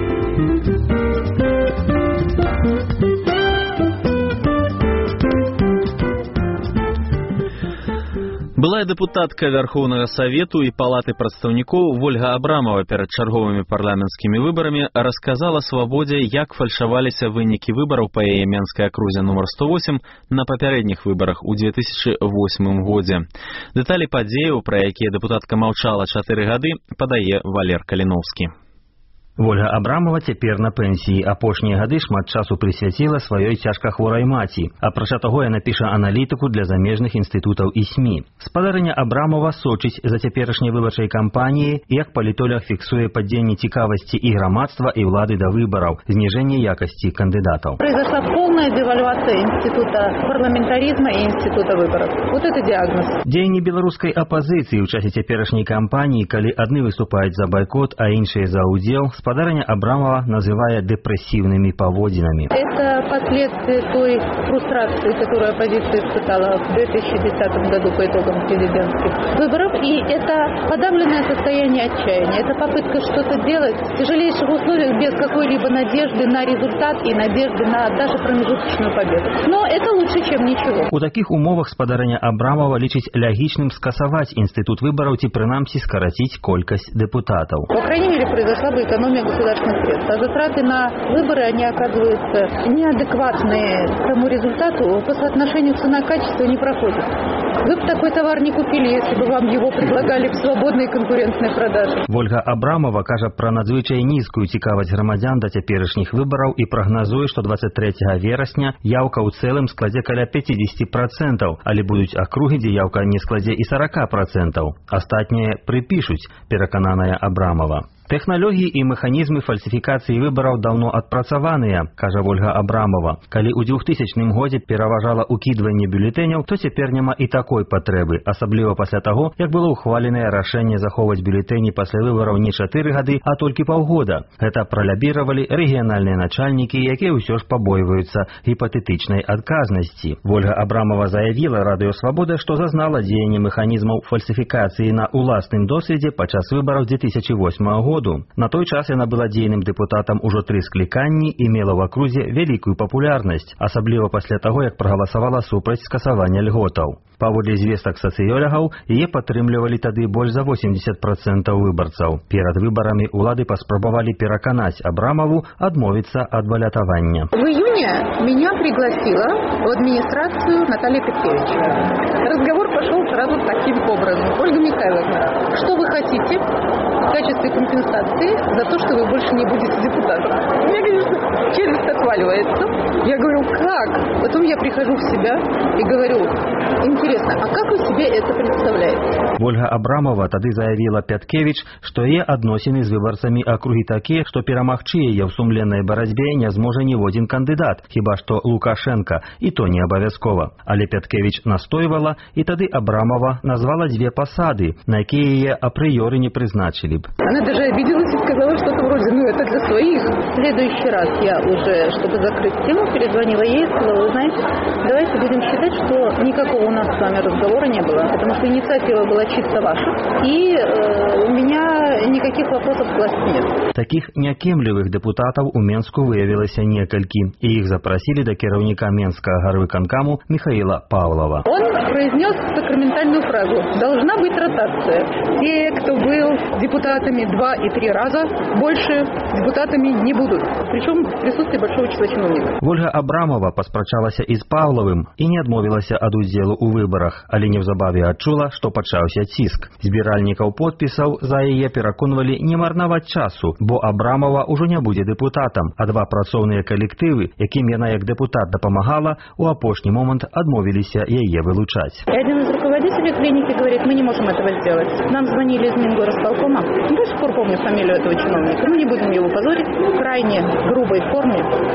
Былая дэпутатка Верховнага Савету і Палаты прадстаўнікоў Вольга Абрамова перад чарговымі парламенцкімі выбарамі расказала Свабодзе, як фальшаваліся вынікі выбараў па яе Менскай акрузе нумар 108 на папярэдніх выбарах у 2008 годзе. Дэталі падзеяў, пра якія дэпутатка маўчала 4 гады, падае Валер Каліноўскі. Вольга Абрамова цяпер на пенсіі. Апошнія гады шмат часу прысвяціла сваёй цяжкахворай маці. Апрача таго, яна піша аналітыку для замежных інстытутаў і СМІ. Спадарыня Абрамова сочыць за цяперашняй выбарчай кампаніяй, як палітолог фіксуе падзенне цікавасці і грамадства, і ўлады да выбараў, зніжэнне якасці кандыдатаў. Произошла полная девальвация института парламентаризма и института выборов. Вот это диагноз. Дзеянні беларускай апазіцыі ў часе цяперашняй кампаніі, калі адны выступаюць за байкот, а іншыя за ўдзел, спадарыня Абрамова называе дэпрэсіўнымі паводзінамі. Это последствия той фрустрации, которую оппозиция испытала в 2010 году по итогам президентских выборов. И это подавленное состояние отчаяния. Это попытка что-то делать в тяжелейших условиях без какой-либо надежды на результат и надежды на даже промежуточную победу. Но это лучше, чем ничего. У таких умовах спадарыня Абрамова лічыць лягічным скасаваць інстытут выбараў ці прынамсі скараціць колькасць депутатаў. По крайней мере, произошла бы экономия государственных средств. А затраты на выборы, они оказываются неадекватные тому результату, по соотношению цена-качество не проходит. Вы бы такой товар не купили, если бы вам его предлагали в свободной конкурентной продаже. Вольга Абрамова кажа пра надзвычай нізкую цікавасць грамадзян да цяперашніх выбараў і прагназуе, што 23 верасня яўка ў цэлым складзе каля 50%, але будуць акругі, дзе яўка не складзе і 40%. Астатнія прыпішуць, перакананая Абрамова. Тэхналогіі і механізмы фальсіфікацыі выбараў даўно адпрацаваныя, кажа Вольга Абрамова. Калі ў 2000 годзе пераважала ўкідванне бюлетэняў, то цяпер няма і такой патрэбы, асабліва пасля таго, як было ўхваленае рашэнне захоўваць бюлетэні пасля выбараў не 4 гады, а толькі паўгода. Гэта пралябіравалі рэгіянальныя начальнікі, якія ўсё ж пабойваюцца гіпатэтычнай адказнасці. Вольга Абрамова заявіла Радыё Свабода, што зазнала дзеянне механізмаў фальсіфікацыі на ўласным досведзе падчас выбараў 2008 года. На той час яна была дзейным дэпутатам ужо 3 скліканні і мела ў акрузе вялікую папулярнасць, асабліва пасля таго, як прагаласавала супраць скасавання льготаў. Паводле звестак сацыёлагаў, яе падтрымлівалі тады больш за 80% выбарцаў. Перад выбарамі ўлады паспрабавалі пераканаць Абрамову адмовіцца ад баллотования. В июне меня пригласила в администрацию Наталья Петкевич. Разговор пошел сразу таким образом. Ольга Михайловна, что вы хотите в качестве компенсации за то, что вы больше не будете депутатом? У меня, конечно, челюсть отваливается. Я говорю, как? Потом я прихожу в себя и говорю, интересно, а как вы себе это представляете? Ольга Абрамова тады заявила Пяткевич, што яе адносіны з выбарцамі акругі такія, што перамагчы яе ў сумленнай барацьбе не зможа ніводзін кандыдат, хіба што Лукашенко, і то не абавязкова. Але Пяткевич настойвала, і тады Абрамова назвала 2 пасады, на якія яе апрыёры не прызначылі б. Она даже обиделась и сказала что-то вроде, это для своих. В следующий раз я уже, чтобы закрыть тему, перезвонила ей и сказала, вы знаете, давайте будем считать, что никакого у нас с вами разговора не было, потому что инициатива была чисто ваша, и у меня никаких вопросов к власти нет. Таких някемлівых депутатаў у Менску выявілася некалькі, і іх запросили до кіраўніка Менскага гарвыканкаму Михаила Павлова. Он произнес сакраментальную фразу «Должна быть ротация». Те, кто был депутатами 2 и 3 раза, больше депутатами не будут. Причем в присутствии большого числа чиновников. Ольга Абрамова паспрачалася і з Павловым і не адмовілася ад удзелу ў выбарах, але неўзабаве адчула, што пачаўся ціск. Збіральнікаў подпісаў за яе пераконвалі не марнаваць часу, бо Абрамова ўжо не будзе дэпутатам, а 2 працоўныя калектывы, якім яна як дэпутат дапамагала, у апошні момант адмовіліся яе вылучаць. Один из руководителей клиники говорит, мы не можем этого сделать. Нам звонили из Мингорисполкома. До сих пор помню фамилию этого чиновника. Мы не будем его позорить. В крайне грубой форме.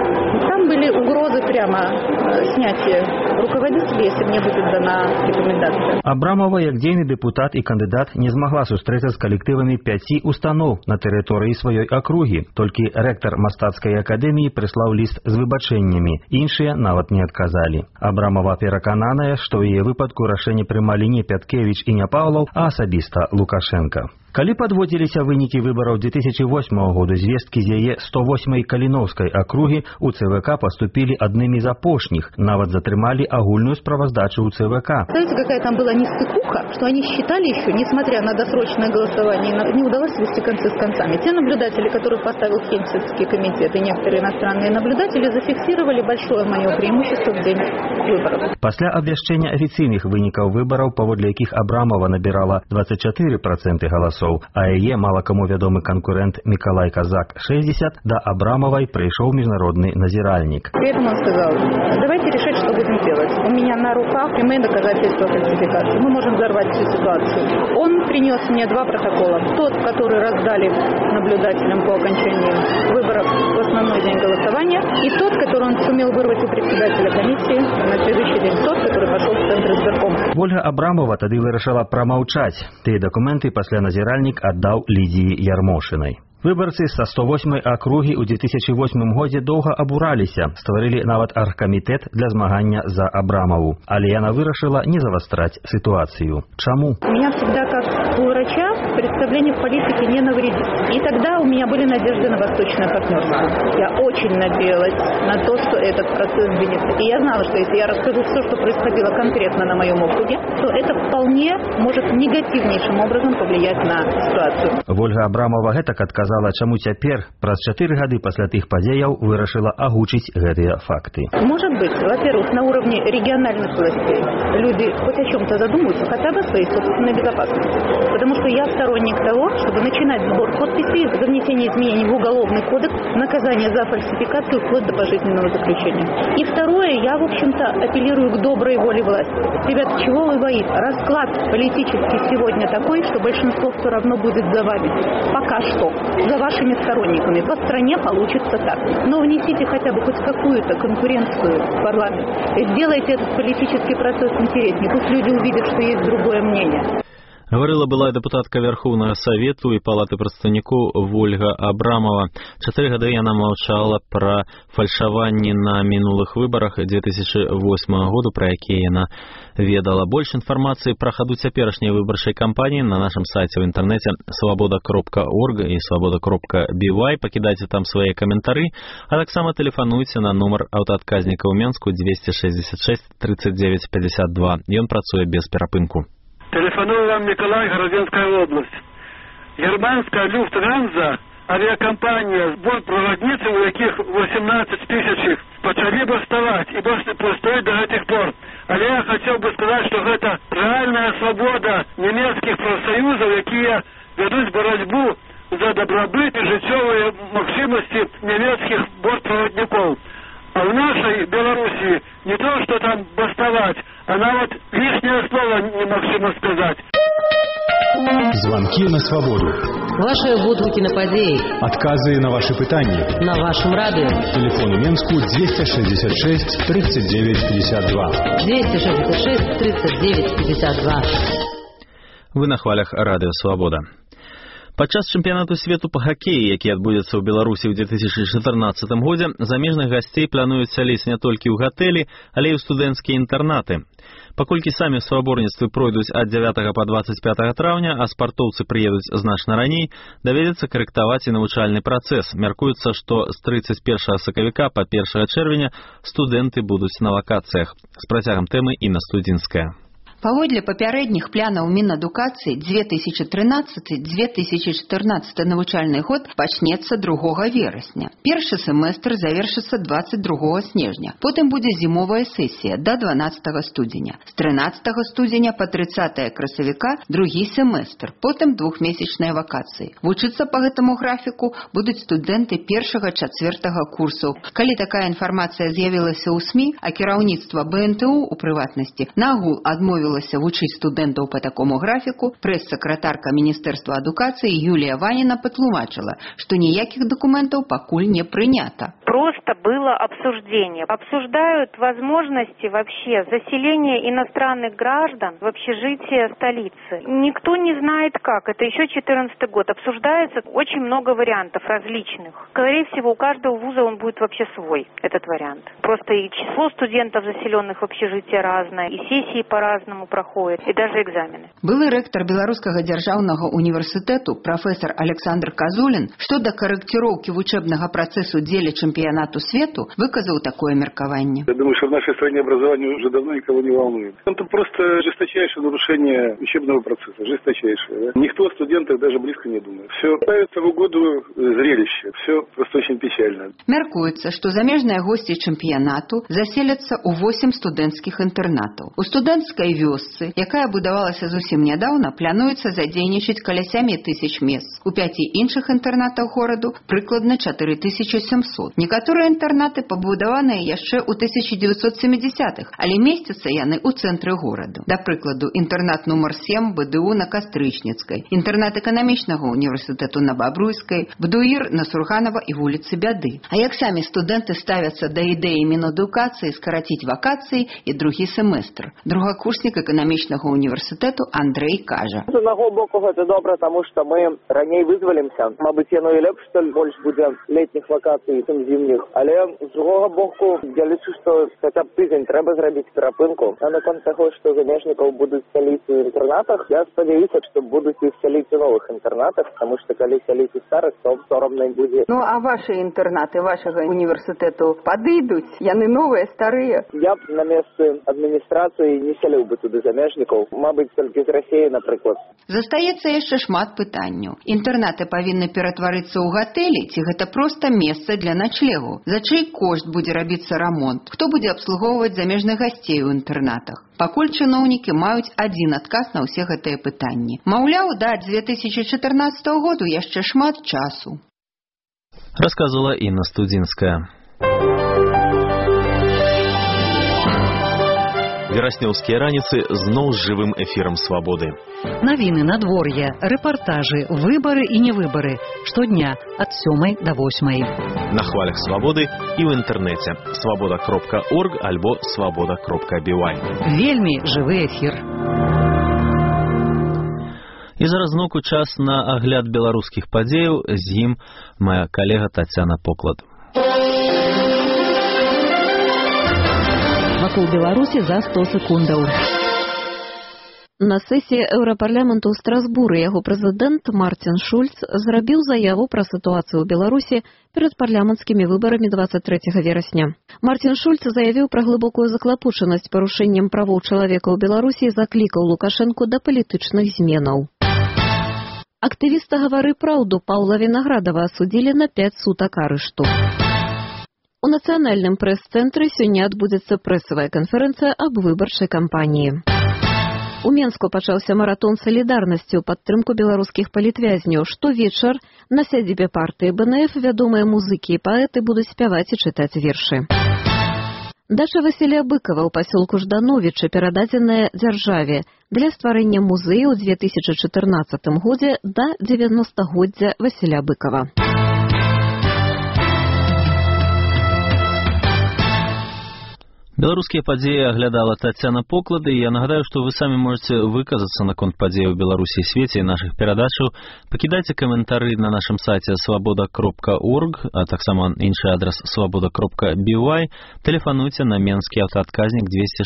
Там были угрозы прямо снятия руководителей, если мне будет дана рекомендация. Абрамова, як дзейны дэпутат і кандыдат, не змагла сустрэцца з калектывамі 5 устаноў на тэрыторыі сваёй акругі. Толькі рэктар мастацкай акадэміі прыслаў ліст з выбачэннямі. Іншыя нават не адказалі. Абрамова перакананая, што ў яе выпадку рашэнне прымалі не Пяткевич і не Павлов, а асабіста Лукашенко. Калі падводзіліся вынікі выбараў 2008 года, звесткі з яе 108-й Каліновскай акругі у ЦВК поступили одними из апошних, нават затрымали агульную справаздачу у ЦВК. Знаете, какая там была нестыкуха, что они считали еще, несмотря на досрочное голосование, не удалось свести концы с концами. Те наблюдатели, которых поставил Хельсинский комитет, и некоторые иностранные наблюдатели зафиксировали большое мое преимущество в день выборов. Пасля абвяшчэння афіцыйных вынікаў выбараў, паводле якіх Абрамова набирала 24% голосов, выбарцаў, а яе мала каму вядомы канкурэнт Миколай Казак 60 да Абрамовай прыйшоў міжнародны назіральнік. При этом он сказал: давайте решать, что будем делать. У меня на руках прямые доказательства фальсификации. Мы можем взорвать всю ситуацию. Он принес мне два протокола. Тот, который раздали наблюдателям по окончании выборов в основной день голосования, и тот, который он сумел вырвать у председателя комиссии на следующий день, тот, который пошел в центр избирком. Ольга Абрамова тады вырашыла прамаўчаць. Тыя дакументы пасля назіральнік аддаў Лідзіі Ярмошынай. Выбарцы са 108-й акругі ў 2008 годзе доўга абураліся, стварылі нават аргкамітэт для змагання за Абрамову. Але яна вырашыла не завастраць ситуацию. Чаму? У меня всегда, как у врача, представление в политике не навредит. И тогда у меня были надежды на восточное партнерство. Я очень надеялась на то, что этот процесс сдвинется. И я знала, что если я расскажу все, что происходило конкретно на моем округе, то это вполне может негативнейшим образом повлиять на ситуацию. Ольга Абрамова гэтак адказала, чаму цяпер, праз 4 гады пасля тых падзеяў, вырашыла агучыць гэтыя факты. Может быть, во-первых, на уровне региональных властей люди хоть о чем-то задумаются, хотя бы о своей собственной безопасности. Потому что я сторонник того, чтобы начинать сбор подписей за внесение изменений в Уголовный кодекс, наказание за фальсификацию вплоть до пожизненного заключения. И второе, я, в общем-то, апеллирую к доброй воле власти. Ребята, чего вы боитесь? Расклад политический сегодня такой, что большинство все равно будет за вами. Пока что. За вашими сторонниками. По стране получится так. Но внесите хотя бы хоть какую-то конкуренцию в парламент. И сделайте этот политический процесс интереснее. Пусть люди увидят, что есть другое мнение. Говорила была депутатка Верховного Совету и Палаты прадстаўнікоў Ольга Абрамова. 4 гады яна маўчала пра фальшаванні на мінулых выбарах 2008 году, пра якія яна ведала. Больш інфармацыі пра хаду цяперашняй выбарчай кампаніі на нашым сайце ў інтэрнэце свабода.орг і свабода.by. Пакідайце там свае каментары, а таксама тэлефануйце на нумар аўтаадказніка ў Менску 266 39 52. Ён працуе без перапынку. Телефоную вам Николай, Городенская область. Германская Люфтганза, авиакомпания, бортпроводницы, у яких 18 тысяч почали бастовать и бастують до этих пор. Але я хотел бы сказать, что это реальная свобода немецких профсоюзов, якія ведут борьбу за добробыт и житевые максимости немецких бортпроводников. А в нашей Белоруссии не то, что там бастовать, а вот лишнее слово не максимум сказать. Звонки на свободу. Ваши водгуки на подеи. Отказы на ваши пытания. На вашем радио. Телефон у Менску 266 39 52. 266 39 52. Вы на хвалях радио «Свобода». Падчас чэмпіянату свету па хакеі, які адбудзецца ў Беларусі ў 2014 годзе, замежных гасцей плануюць сяліць не толькі ў гатэлі, але і ў студэнцкія інтэрнаты. Паколькі самі спаборніцтвы пройдуць ад 9 па 25 траўня, а спартоўцы прыедуць значна раней, давядзецца карэктаваць і навучальны працэс. Мяркуецца, што з 31 сакавіка па 1 чэрвеня студэнты будуць на вакацыях. З працягам тэмы Інна Студзінская. Паводле папярэдніх планаў Мінадукацыі 2013-2014 навучальны год пачнецца 2 верасня. Першы семестр завершыцца 22 снежня. Потым будзе зімовая сесія да 12 студзеня. З 13 студзеня па 30 красавіка другі семестр, потым двухмесячныя вакацыі. Вучыцца па гэтаму графіку будуць студэнты 1-4 курсаў. Калі такая інфармацыя з'явілася ў СМІ, а кіраўніцтва БНТУ у прыватнасці нагул адмовілася вучыць студэнтаў по такому графіку, прэс-сакратарка Міністэрства адукацыі Юлія Ваніна патлумачыла, што ніякіх дакументаў пакуль не прынята. Просто было обсуждение. Обсуждают возможности вообще заселения иностранных граждан в общежитие столицы. Никто не знает как. Это еще 2014 год. Обсуждается очень много вариантов различных. Скорее всего, у каждого вуза он будет вообще свой, этот вариант. Просто и число студентов, заселенных в общежитие, разное, и сессии по-разному проходят, и даже экзамены. Былы рэктар Беларускага дзяржаўнага універсітэту профессор Александр Казулин, што да карэкціроўкі вучэбнага працэсу дзеля чэмпіянату свету, выказаў такое меркаванне. Я думаю, что в нашей стране образование уже давно никого не волнует. Это просто жесточайшее нарушение учебного процесса, жесточайшее. Да? Никто о студентах даже близко не думает. Все ставится в угоду зрелища, все просто очень печально. Мяркуецца, што замежныя госці чэмпіянату заселяцца ў 8 студэнцкіх інтэрнатаў. У студэнцкай вёсцы, якая будавалася зусім нядаўна, плануецца задзейнічаць каля 7000 мест. У 5 іншых інтэрнатах гораду прыкладна 4700. Некаторыя інтэрнаты пабудаваныя яшчэ ў 1970-х, але месцяцца яны ў цэнтры гораду. Да прыкладу, інтэрнат нумар 7 БДУ на Кастрычніцкай, інтэрнат эканамічнага універсітэту на Бабруйскай, БДУІР на Сурганова і вуліцы Бяды. А як самі студэнты ставяцца да ідэі мінэдукацыі скараціць вакацыі і другі семестр? Другакурснік эканамічнага універсітэту Андрэй кажа. З однаго боку гэта добра, таму што мы раней вызвалімся. Мабыць, яно і лепш, што больш будзе летніх вакацый, чым зімніх. Але з другога боку, я лічу, што хаця б тыдзень трэба зрабіць перапынку. А наконт таго, што замежнікаў будуць сяліць у інтэрнатах, я спадзяюся, што будуць іх сяліць у новых інтэрнатах, таму што калі сяліць у старых, то соромна будзе. Ну, а ваши інтэрнаты вашага універсітэту падыдуць? Яны новыя, старыя? Я б на месцы адміністрацыі не сяліў бы туды замежнікаў. Мабыць, толькі з Расіі, напрыклад. Застаецца яшчэ шмат пытанняў. Інтэрнаты павінны ператварыцца ў гатэлі, ці гэта проста месца для начлегу? За чый кошт будзе рабіцца рамонт? Хто будзе абслугоўваць замежных гасцей у інтэрнатах? Пакуль чыноўнікі маюць адзін адказ на ўсе гэтыя пытанні. Маўляў, да 2014 году яшчэ шмат часу. Рассказывала Инна Студинская. Вераснёўскія раніцы зноў з жывым эфірам свабоды. Навіны, надвор'я, рэпартажы, выбары і невыбары. Штодня ад 7 до 8. На хвалях свабоды і ў інтэрнэце свабода.орг альбо свабода.by. Вельмі жывы эфір. І зараз зноўку час на агляд беларускіх падзеяў. З ім моя калега Тацяна Поклад. Вакол Беларусі за 100 секундаў. На сесіі Еўрапарламенту ў Страсбуры яго прэзідэнт Марцін Шульц зрабіў заяву пра сітуацыю ў Беларусі перад парламенцкімі выбарамі 23 верасня. Марцін Шульц заявіў пра глыбокую заклапочанасць парушэннем правоў чалавека ў Беларусі і заклікаў Лукашэнку да палітычных зменаў. Актывіста «Гавары праўду» Паўла Вінаградава асудзілі на 5 сутак арышту. У нацыянальным прэс-цэнтры сёння адбудзецца прэсавая канферэнцыя аб выбарчай кампаніі. У Менску пачаўся маратон салідарнасці ў падтрымку беларускіх палітвязняў. Штовечар на сядзібе партыі БНФ вядомыя музыкі і паэты будуць спяваць і чытаць вершы. Дача Васіля Быкава ў пасёлку Ждановіча перададзеная дзяржаве для стварэння музея ў 2014 годзе да 90-годдзя Васіля Быкава. Беларускія падзеі аглядала Тацяна Поклады, і я нагадаю, што вы самі можете выказацца наконт падзеяў у Беларусі і свеце і нашых перадачаў. Пакідайце каментары на нашым сайце свабода.орг, а таксама іншы адрас свабода.by. Тэлефануйце на менскі аўтаадказнік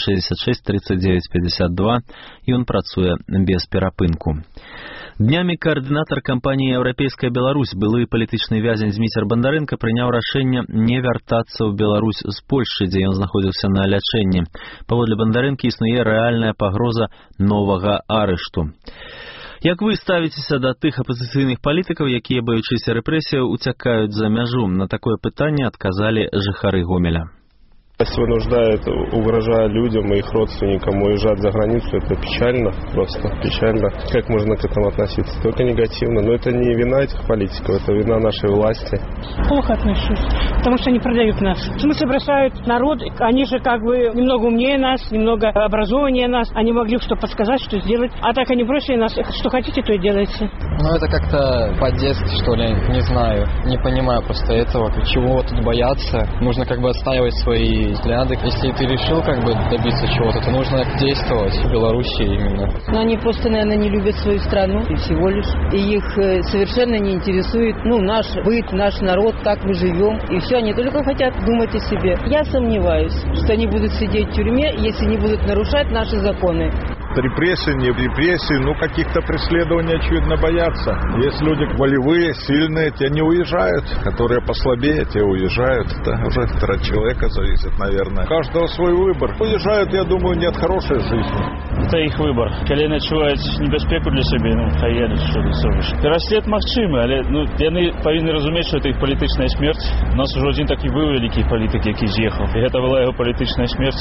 266 39 52, і ён працуе без перапынку. Днямі координатор кампании «Европейская Беларусь», былы палітычны вязень Зміцер Бандарэнка, прыняў рашэнне не вяртацца ў Беларусь з Польшчы, дзе ён знаходзіўся на лячэнні. Паводле Бандарэнкі існуе рэальная пагроза новага арышту. Як вы ставіцеся да тых апозіцыйных палітыкаў, якія, баючыся рэпрэсіяў, уцякаюць за мяжу? На такое пытанне адказалі жыхары Гомеля. Вынуждает, угрожая людям и их родственникам уезжать за границу, это печально, просто печально. Как можно к этому относиться? Только негативно. Но это не вина этих политиков, это вина нашей власти. Плохо отношусь, потому что они продают нас. В смысле бросают народ, они же как бы немного умнее нас, немного образованнее нас. Они могли что подсказать, что сделать. А так они бросили нас, что хотите, то и делайте. Ну это как-то по-детски, что ли, не знаю. Не понимаю просто этого, чего тут бояться. Нужно как бы отстаивать свои взгляды. Если ты решил как бы добиться чего-то, то нужно действовать в Беларуси именно. Но они просто, наверное, не любят свою страну и всего лишь. И их совершенно не интересует, наш быт, наш народ, как мы живем. И все, они только хотят думать о себе. Я сомневаюсь, что они будут сидеть в тюрьме, если не будут нарушать наши законы. Репрессии, не репрессии, каких-то преследований, очевидно, боятся. Есть люди волевые, сильные, те не уезжают. Которые послабее, те уезжают. Это уже от человека зависит, наверное. У каждого свой выбор. Уезжают, я думаю, не от хорошей жизни. Это их выбор. Коли они отчувают небезпеку для себя, хай едут, что ли, зробиш. Переслед магчимый, але они повинны разуметь, что это их политичная смерть. У нас уже один такий був великий політик, який з'їхав. І це була його політична смерть.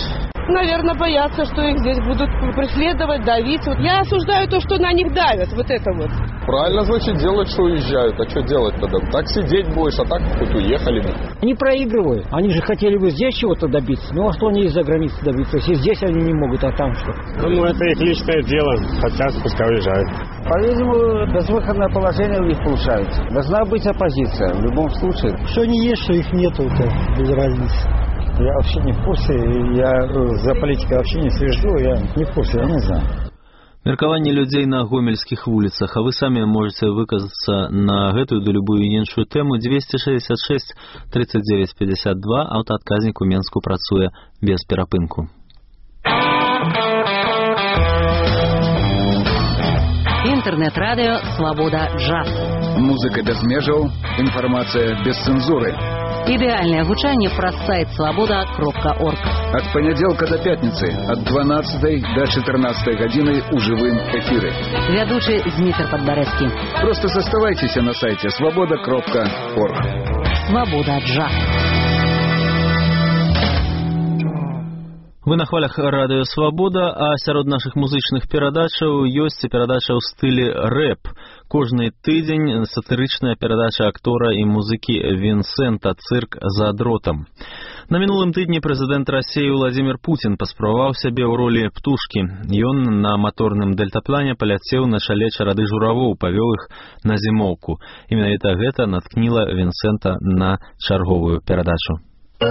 наверное, боятся, что их здесь будут преследовать, давить. Вот я осуждаю то, что на них давят, вот это вот. Правильно, значит, делать, что уезжают. А что делать тогда? Так сидеть будешь, а так хоть уехали бы. Они проигрывают. Они же хотели бы здесь чего-то добиться. Ну а что они из-за границы добиться? Если здесь они не могут, а там что? Ну, это их личное дело. Хотят, пускай уезжают. По-видимому, безвыходное положение у них получается. Должна быть оппозиция в любом случае. Что они есть, что их нету, это без разницы. Я вообще не в курсе, я за политикой вообще не слежу, я не в курсе, я не знаю. Меркаванне людзей на гомельскіх вуліцах, а вы самі можете выказацца на гэтую ды любую іншую тэму. 266 39 52, аўтаадказнік у Менску працуе без перапынку. Інтэрнэт-радыё «Свабода Джаз». Музыка без межаў, інфармацыя без цэнзуры. Ідэальнае гучанне праз сайт свабода.орг. От понеделька до пятницы от 12 до 14 гадзіны у жывым эфиры. Вядучы Змітр Падбарэцкі. Просто заставайтесь на сайте свобода.орг. Свобода Джаз. Вы на хвалях радыё «Свабода», а сярод нашых музычных перадачаў ёсць перадача ў стылі рэп. Кожны тыдзень сатырычная перадача актора і музыкі Вінсента «Цирк за дротам». На мінулым тыдні прэзідэнт Расіі Владзімір Пуцін паспрабаваў сябе ў ролі птушкі. Ён на маторным дельтаплане паляцеў на чале чарады журавоў, павёў іх на зімоўку. І менавіта гэта наткніла Вінсента на чарговую перадачу.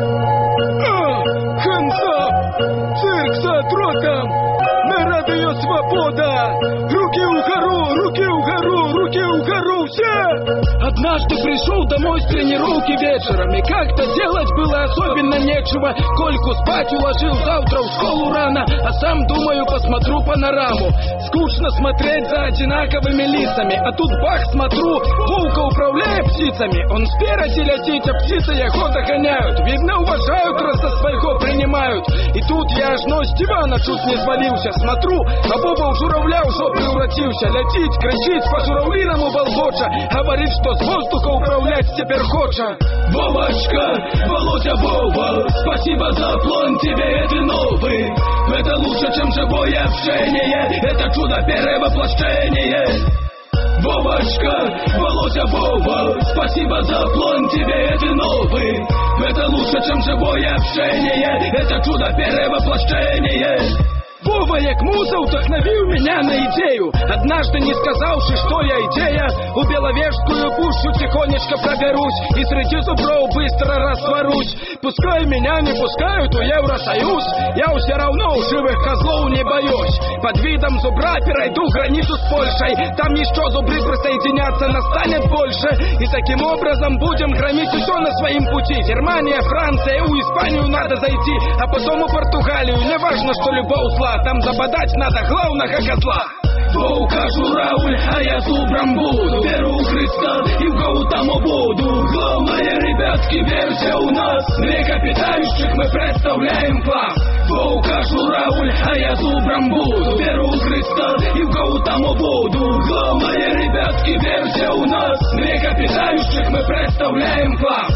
Ханса! Цирк за дротом! На радио «Свобода»! Руки угору, руки угору, руки угору, все! Однажды пришел домой с тренировки вечером, и как-то делать было особенно нечего. Кольку спать уложил, завтра в школу рано, а сам думаю, посмотрю панораму. Скучно смотреть за одинаковыми лицами, а тут бах, смотрю, волка управляет птицами. Он спереди летит, а птицы его догоняют. Видно, уважают, раз со своего принимают. И тут я аж с дивана чуть не свалился. Смотрю, а Боба в журавля уже превратился. Летит, кричит, по-журавлиному болбоча. Говорит, что с воздуха управлять теперь хочет. Вовочка, Володя Вова, спасибо за план, тебе это новый. Это лучше, чем живое общение. Это чудо перевоплощение. Вовочка, Володя Вова, спасибо за план, тебе это новый. Это лучше, чем живое общение. Это чудо перевоплощение. Вова, як муза, вдохновил меня на идею. Однажды, не сказавши, что я идея, у Беловежскую пущу тихонечко проберусь и среди зубров быстро растворусь. Пускай меня не пускают в Евросоюз, я все равно у живых козлов не боюсь. Под видом зубра перейду границу с Польшей, там еще зубры присоединятся, настанет больше. И таким образом будем громить все на своем пути. Германия, Франция, у Испанию надо зайти, а потом у Португалию. Не важно, что любовь зла, там забодать надо главного козла. Вовка журавль, а я зубром буду. Веру в Христа и в Богу там буду. Главное, ребятки, верьте у нас. Млекопитающих мы представляем вам. Вовка журавль, а я зубром буду. Веру в Христа и в Богу там буду. Главное, ребятки, верьте у нас. Млекопитающих мы представляем вам.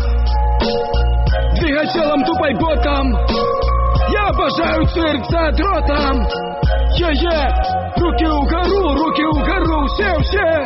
Двигателем тупой ботом я обожаю цирк за дротом. Руки угору, все.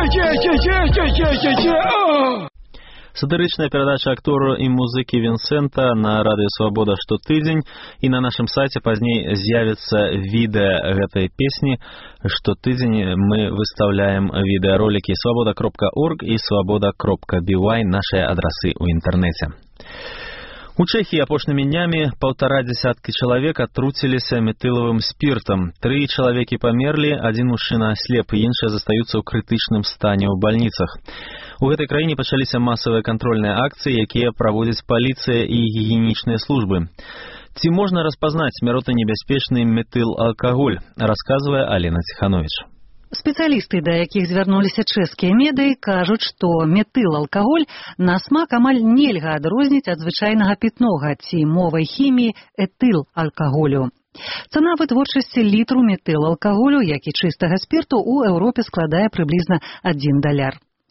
Сатырычная перадача актору і музыкі Вінсента на радыё «Свабода» штотыдзень, і на нашым сайце пазней з'явіцца відэа гэтай песні. Штотыдзень мы выстаўляем відэаролікі свобода.орг і свобода.by, нашыя адрасы ў інтэрнэце. У Чэхіі апошнімі днямі 1,5 дзясяткі чалавек атруціліся метылавым спіртам. 3 чалавекі памерлі, 1 мужчына аслеп, іншыя застаюцца ў крытычным стане ў бальніцах. У гэтай краіне пачаліся масавыя кантрольныя акцыі, якія праводзяць паліцыя і гігіенічныя службы. Ці можна распазнаць смяротна-небяспечны метыл-алкаголь, расказвае Алена Ціхановіч. Спецыялісты, да якіх звярнуліся чэшскія медыі, кажуць, што метыл-алкаголь на смак амаль нельга адрозніць ад звычайнага пітнога ці мовай хіміі этыл-алкаголю. Цана вытворчасці літру метыл-алкаголю, як і чыстага спірту, у Еўропе складае прыблізна $1.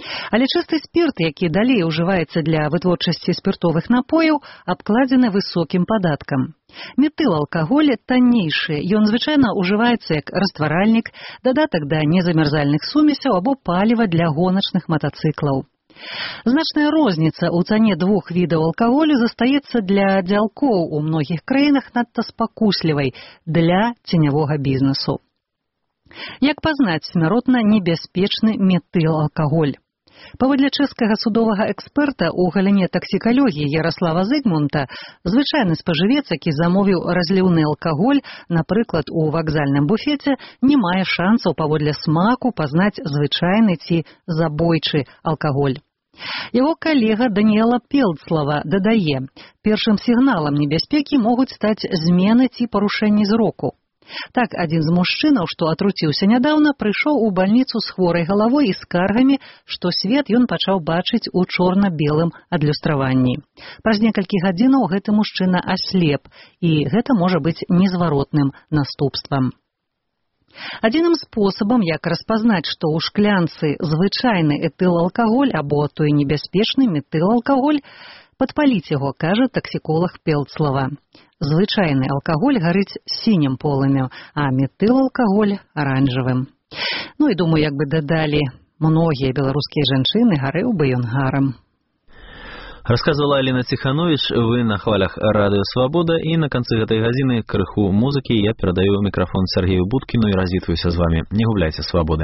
Але чысты спірт, які далей ужываецца для вытворчасці спіртовых напояў, абкладзены высокім падаткам. Метылалкаголь таннейшы, ён звычайна ўжываецца як растваральнік, дадатак да незамярзальных сумесяў або паліва для гоначных матацыклаў. Значная розніца ў цане двух відаў алкаголю застаецца для дзялкоў у многіх краінах надта спакуслівай для ценявога бізнесу. Як пазнаць смяротна небяспечны метылалкаголь? Паводле чэшскага судовага эксперта ў галіне таксікалогіі Ярослава Зыгмунта, звычайны спажывец, які замовіў разліўны алкаголь, напрыклад, у вакзальным буфеце, не мае шансаў паводле смаку пазнаць звычайны ці забойчы алкаголь. Яго калега Даніэла Пелцлава дадае, першым сігналам небяспекі могуць стаць змены ці парушэнні зроку. Так, адзін з мужчынаў, што атруціўся нядаўна, прыйшоў у бальніцу з хворай галавой і скаргамі, што свет ён пачаў бачыць у чорна-белым адлюстраванні. Праз некалькі гадзінаў гэты мужчына аслеп, і гэта можа быць незваротным наступствам. Адзіным спосабам, як распазнаць, што ў шклянцы звычайны этылалкаголь або той небяспечны метылалкаголь, падпаліць яго, кажа таксіколог Пелцлава. Звычайны алкаголь гарыць сінім полымем, а метылалкаголь аранжавым. Ну і думаю, як бы дадалі многія беларускія жанчыны, гарэў бы ён гарам. Рассказывала Алина Тиханович, вы на хвалях Радио Свобода, и на конце этой гадзіны крыху музыки я передаю микрофон Сергею Будкину и развітваюся с вами. Не губляйте свободы.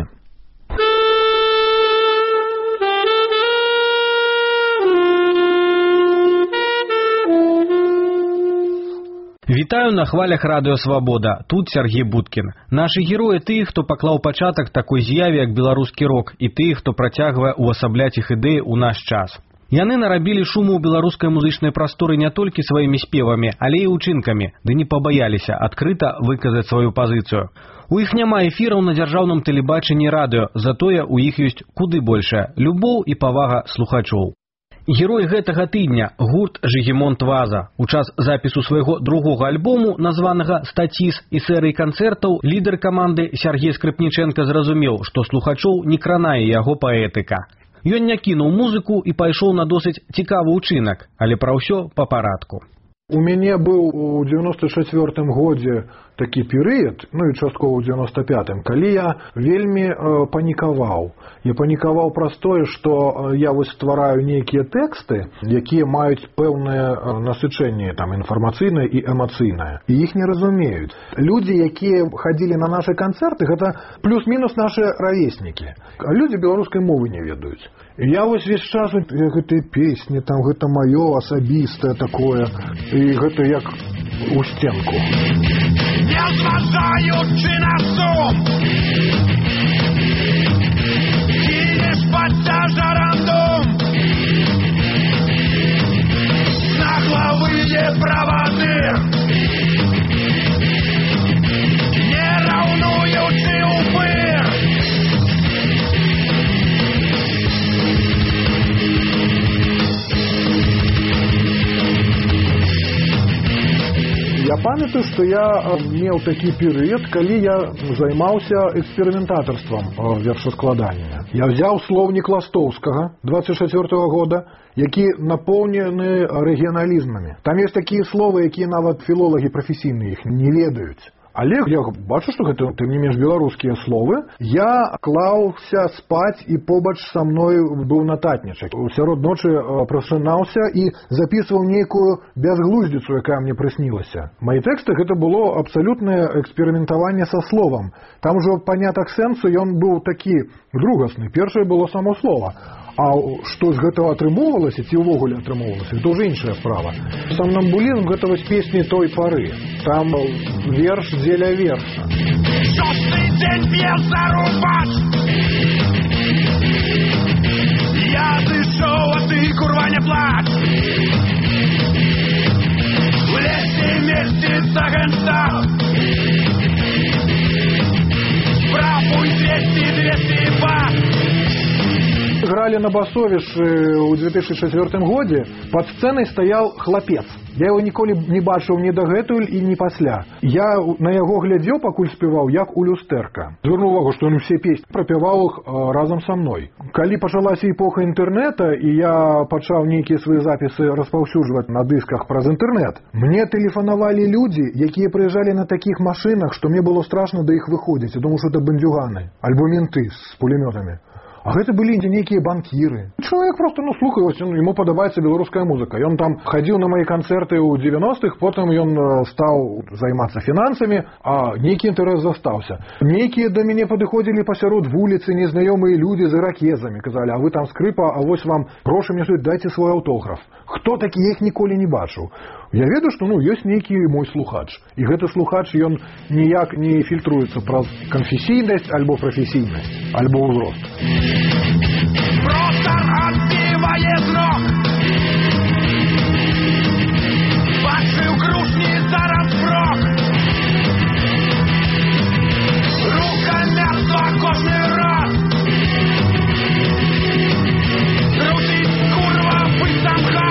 Вітаю на хвалях Радыё Свабода. Тут Сергей Будкін. Нашы героі тыя, хто паклаў пачатак такой з'яве, як беларускі рок, і тыя, хто працягвае увасабляць іх ідэі ў наш час. Яны нарабілі шуму ў беларускай музычнай прасторы не толькі сваімі спевамі, але і ўчынкамі, ды не пабаяліся адкрыта выказаць сваю пазіцыю. У іх няма эфіраў на дзяржаўным тэлебачанні радыё, затое у іх ёсць куды большая любоў і павага слухачоў. Герой гэтага тыдня – гурт «Жігемонт Ваза». У час запісу свайго другога альбому, названага «Стаціс» і серыі канцэртаў, лідар каманды Сергей Скрыпніченка зразумеў, што слухачоў не кранае яго паэтыка. Ён не кінуў музыку і пайшоў на досыць цікавы ўчынак, але пра ўсё па парадку. У мяне быў у 94-м годзе такі перыяд, ну і часткова ў 95-м, калі я вельмі панікаваў. Я панікаваў праз тое, што я вось ствараю нейкія тэксты, якія маюць пэўнае насычэнне там інфармацыйнае і эмацыйнае, і іх не разумеюць. Людзі, якія хадзілі на нашы канцэрты, гэта плюс-мінус нашы равеснікі. А людзі беларускай мовы не ведаюць. І я вось весь час гэтыя песні, там гэта маё асабістае такое, і гэта як у сценку. Не зважаючы на сум, кінеш пад цяжарам дум, наглавыя правады, не раўнуючы упыр. Я памятаю, што я меў такі перыяд, калі я займаўся эксперыментатарствам вершаскладання. Я взяў слоўнік Ластоўскага 24-го года, які напоўнены рэгіяналізмамі. Там ёсць такія словы, якія нават філолагі прафесійныя іх не ведаюць. Але я бачу, што гэта, тым не менш, беларускія словы. Я клаўся спаць, і побач са мной быў нататнічак. Сярод ночы прасынаўся і запісваў нейкую бязглуздзіцу, якая мне прыснілася. Мае тэксты гэта было абсалютнае эксперыментаванне са словам. Там ужо панятак сэнсу ён быў такі другасны. Першае было само слова. А што з гэтага атрымоўвалася, ці ўвогуле атрымоўвалася, гэта ўжо іншая справа. Самнамбулізм гэта вось песні той пары. Там верш дзеля верша. Шосты дзень без зарубач. Я зышоў, а ты, курва, не плач. У лесе месціцца гэнстал. Прапуй 200 бат. сыграли на Басовішчы ў 2004 годзе, пад сцэнай стаяў хлапец. Я его ніколі не бачыў ні дагэтуль і ні пасля. Я на яго глядзеў, пакуль спяваў, як у люстэрка. Звярнуў увагу, што ён усе песні прапяваў іх разам са мной. Калі пачалася эпоха інтэрнэта, і я пачаў нейкія свае запісы распаўсюджваць на дысках праз інтэрнэт, мне тэлефанавалі людзі, якія прыязджалі на такіх машынах, што мне было страшна да іх выходзіць. Я думаю, што это бандюганы, альбо менты з пулемётамі. А гэта былі нейкія банкіры. Чалавек просто, слухае, ему падабаецца беларуская музыка. Ён там хадзіў на мае канцэрты ў 90-х, потым ён стаў займацца фінансамі, а нейкі інтарэс застаўся. Нейкія да мяне падыходзілі пасярод вуліцы незнаёмыя людзі з іракезамі. Казалі, а вы там скрыпа, а вось вам грошы мне жыць, дайце свой аўтограф. Хто такі, я іх ніколі не бачыў. Я ведаю, што ёсць нейкі мой слухач. І гэты слухач, ён ніяк не фільтруецца праз канфесійнасць альбо прафесійнасць, альбо ўзрост. Просто отбивает ног. Падший грушни за разброк. Рукомерство кожный раз. Крутить курва быть самха.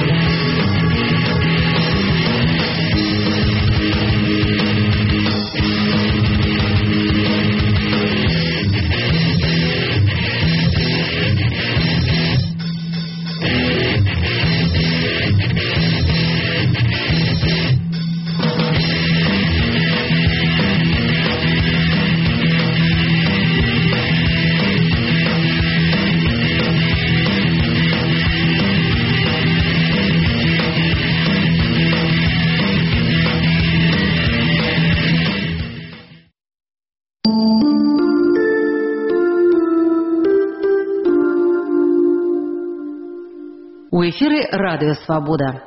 У эфире «Радио Свобода».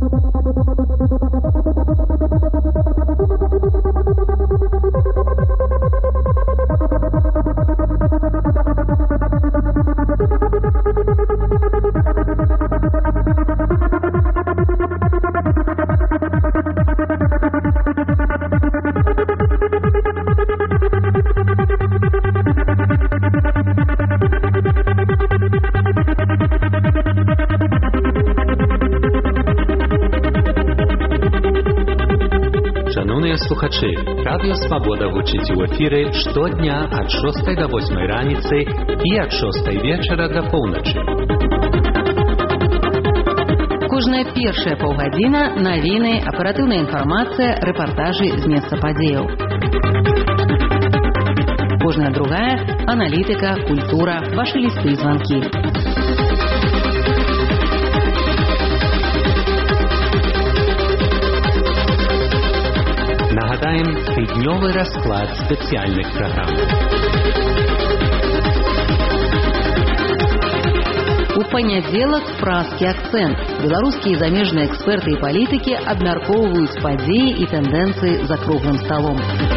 Слухачи, Радіо Свобода гучить у ефірі щодня від 6 до 8 раніці і від 6 вечора до паўночі. Кожная першая паўгадзіна навіны, аператыўная інфармацыя, рэпартажы з месца падзеяў. Кожная другая аналітыка, культура, вашы лісты і званкі. Нагадаем тыднёвы расклад спецыяльных праграм. У панядзелак празкі акцэнт. Беларускія і замежныя эксперты і палітыкі абмяркоўваюць падзеі і тэндэнцыі за круглым сталом.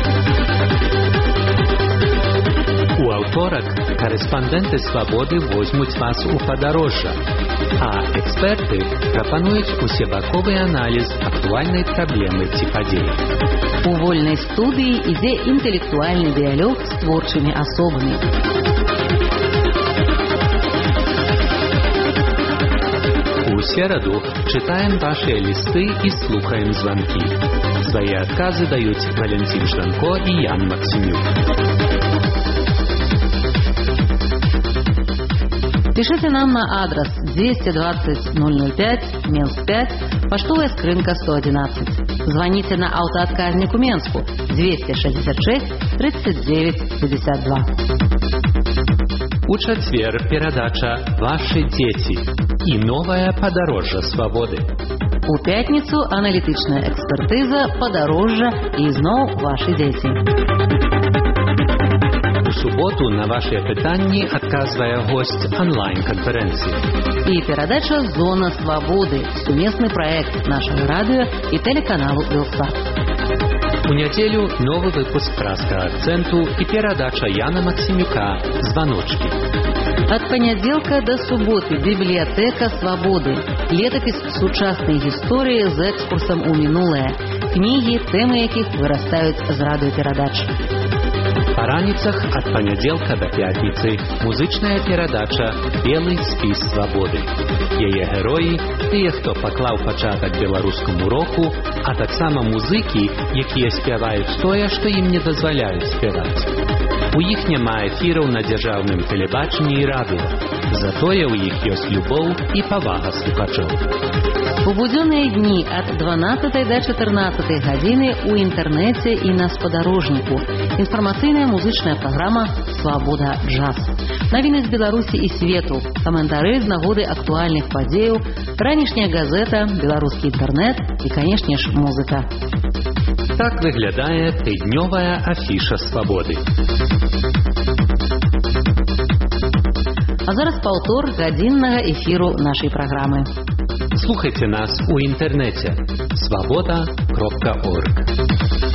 У аўторак корэспандэнты «Свабоды» возьмуць вас у падарожжа, а эксперты прапануюць усебаковы аналіз актуальнай праблемы ці падзеі. У вольнай студыі ідзе інтэлектуальны дыялог з творчымі асобамі. У сераду читаем ваши листы и слухаем звонки. Свои отказы дают Валентин Жданко и Ян Максимюк. Пишите нам на адрес 220 005, Минск 5, поштовая скрынка 111. Звоните на автоотказнику Менску 266 39 52. У четверг передача «Ваши дети» и новое подорожжа свободы. У пятницу аналитичная экспертиза «Подорожжа» и снова «Ваши дети». У суботу на ваши пытанні отказывая гость онлайн-конференции. И передача «Зона свободы» – совместный проект нашего радио и телеканалу «Белсат». У неделю новый выпуск «Праска акценту» и передача Яна Максимюка «Звоночки». От понеделька до субботы библиотека свободы. Летопись сучасной истории с экскурсом у минулое. Книги, темы яких вырастают из радиопередач. Па раніцах ад панядзелка да пятніцы музычная перадача «Белы спіс свабоды». Яе героі – тыя, хто паклаў пачатак беларускаму року, а таксама музыкі, якія спяваюць тое, што ім не дазваляюць спяваць. У іх няма эфіраў на дзяржаўным тэлебачанні і радыё. Затое ў іх ёсць любоў і павага слухачоў. У будзённыя дні ад 12 да 14 гадзіны ў інтэрнэце і на спадарожніку. Інфармацыйная музычная праграма «Свабода джаз». Навіны з Беларусі і свету, каментары з нагоды актуальных падзеяў, ранішняя газета, беларускі інтэрнэт і, канешне ж, музыка. Так выглядае тыднёвая афіша «Свабоды». А зараз паўтор гадзіннага эфіру нашай праграмы. Слухайце нас у інтэрнэце свабода.орг.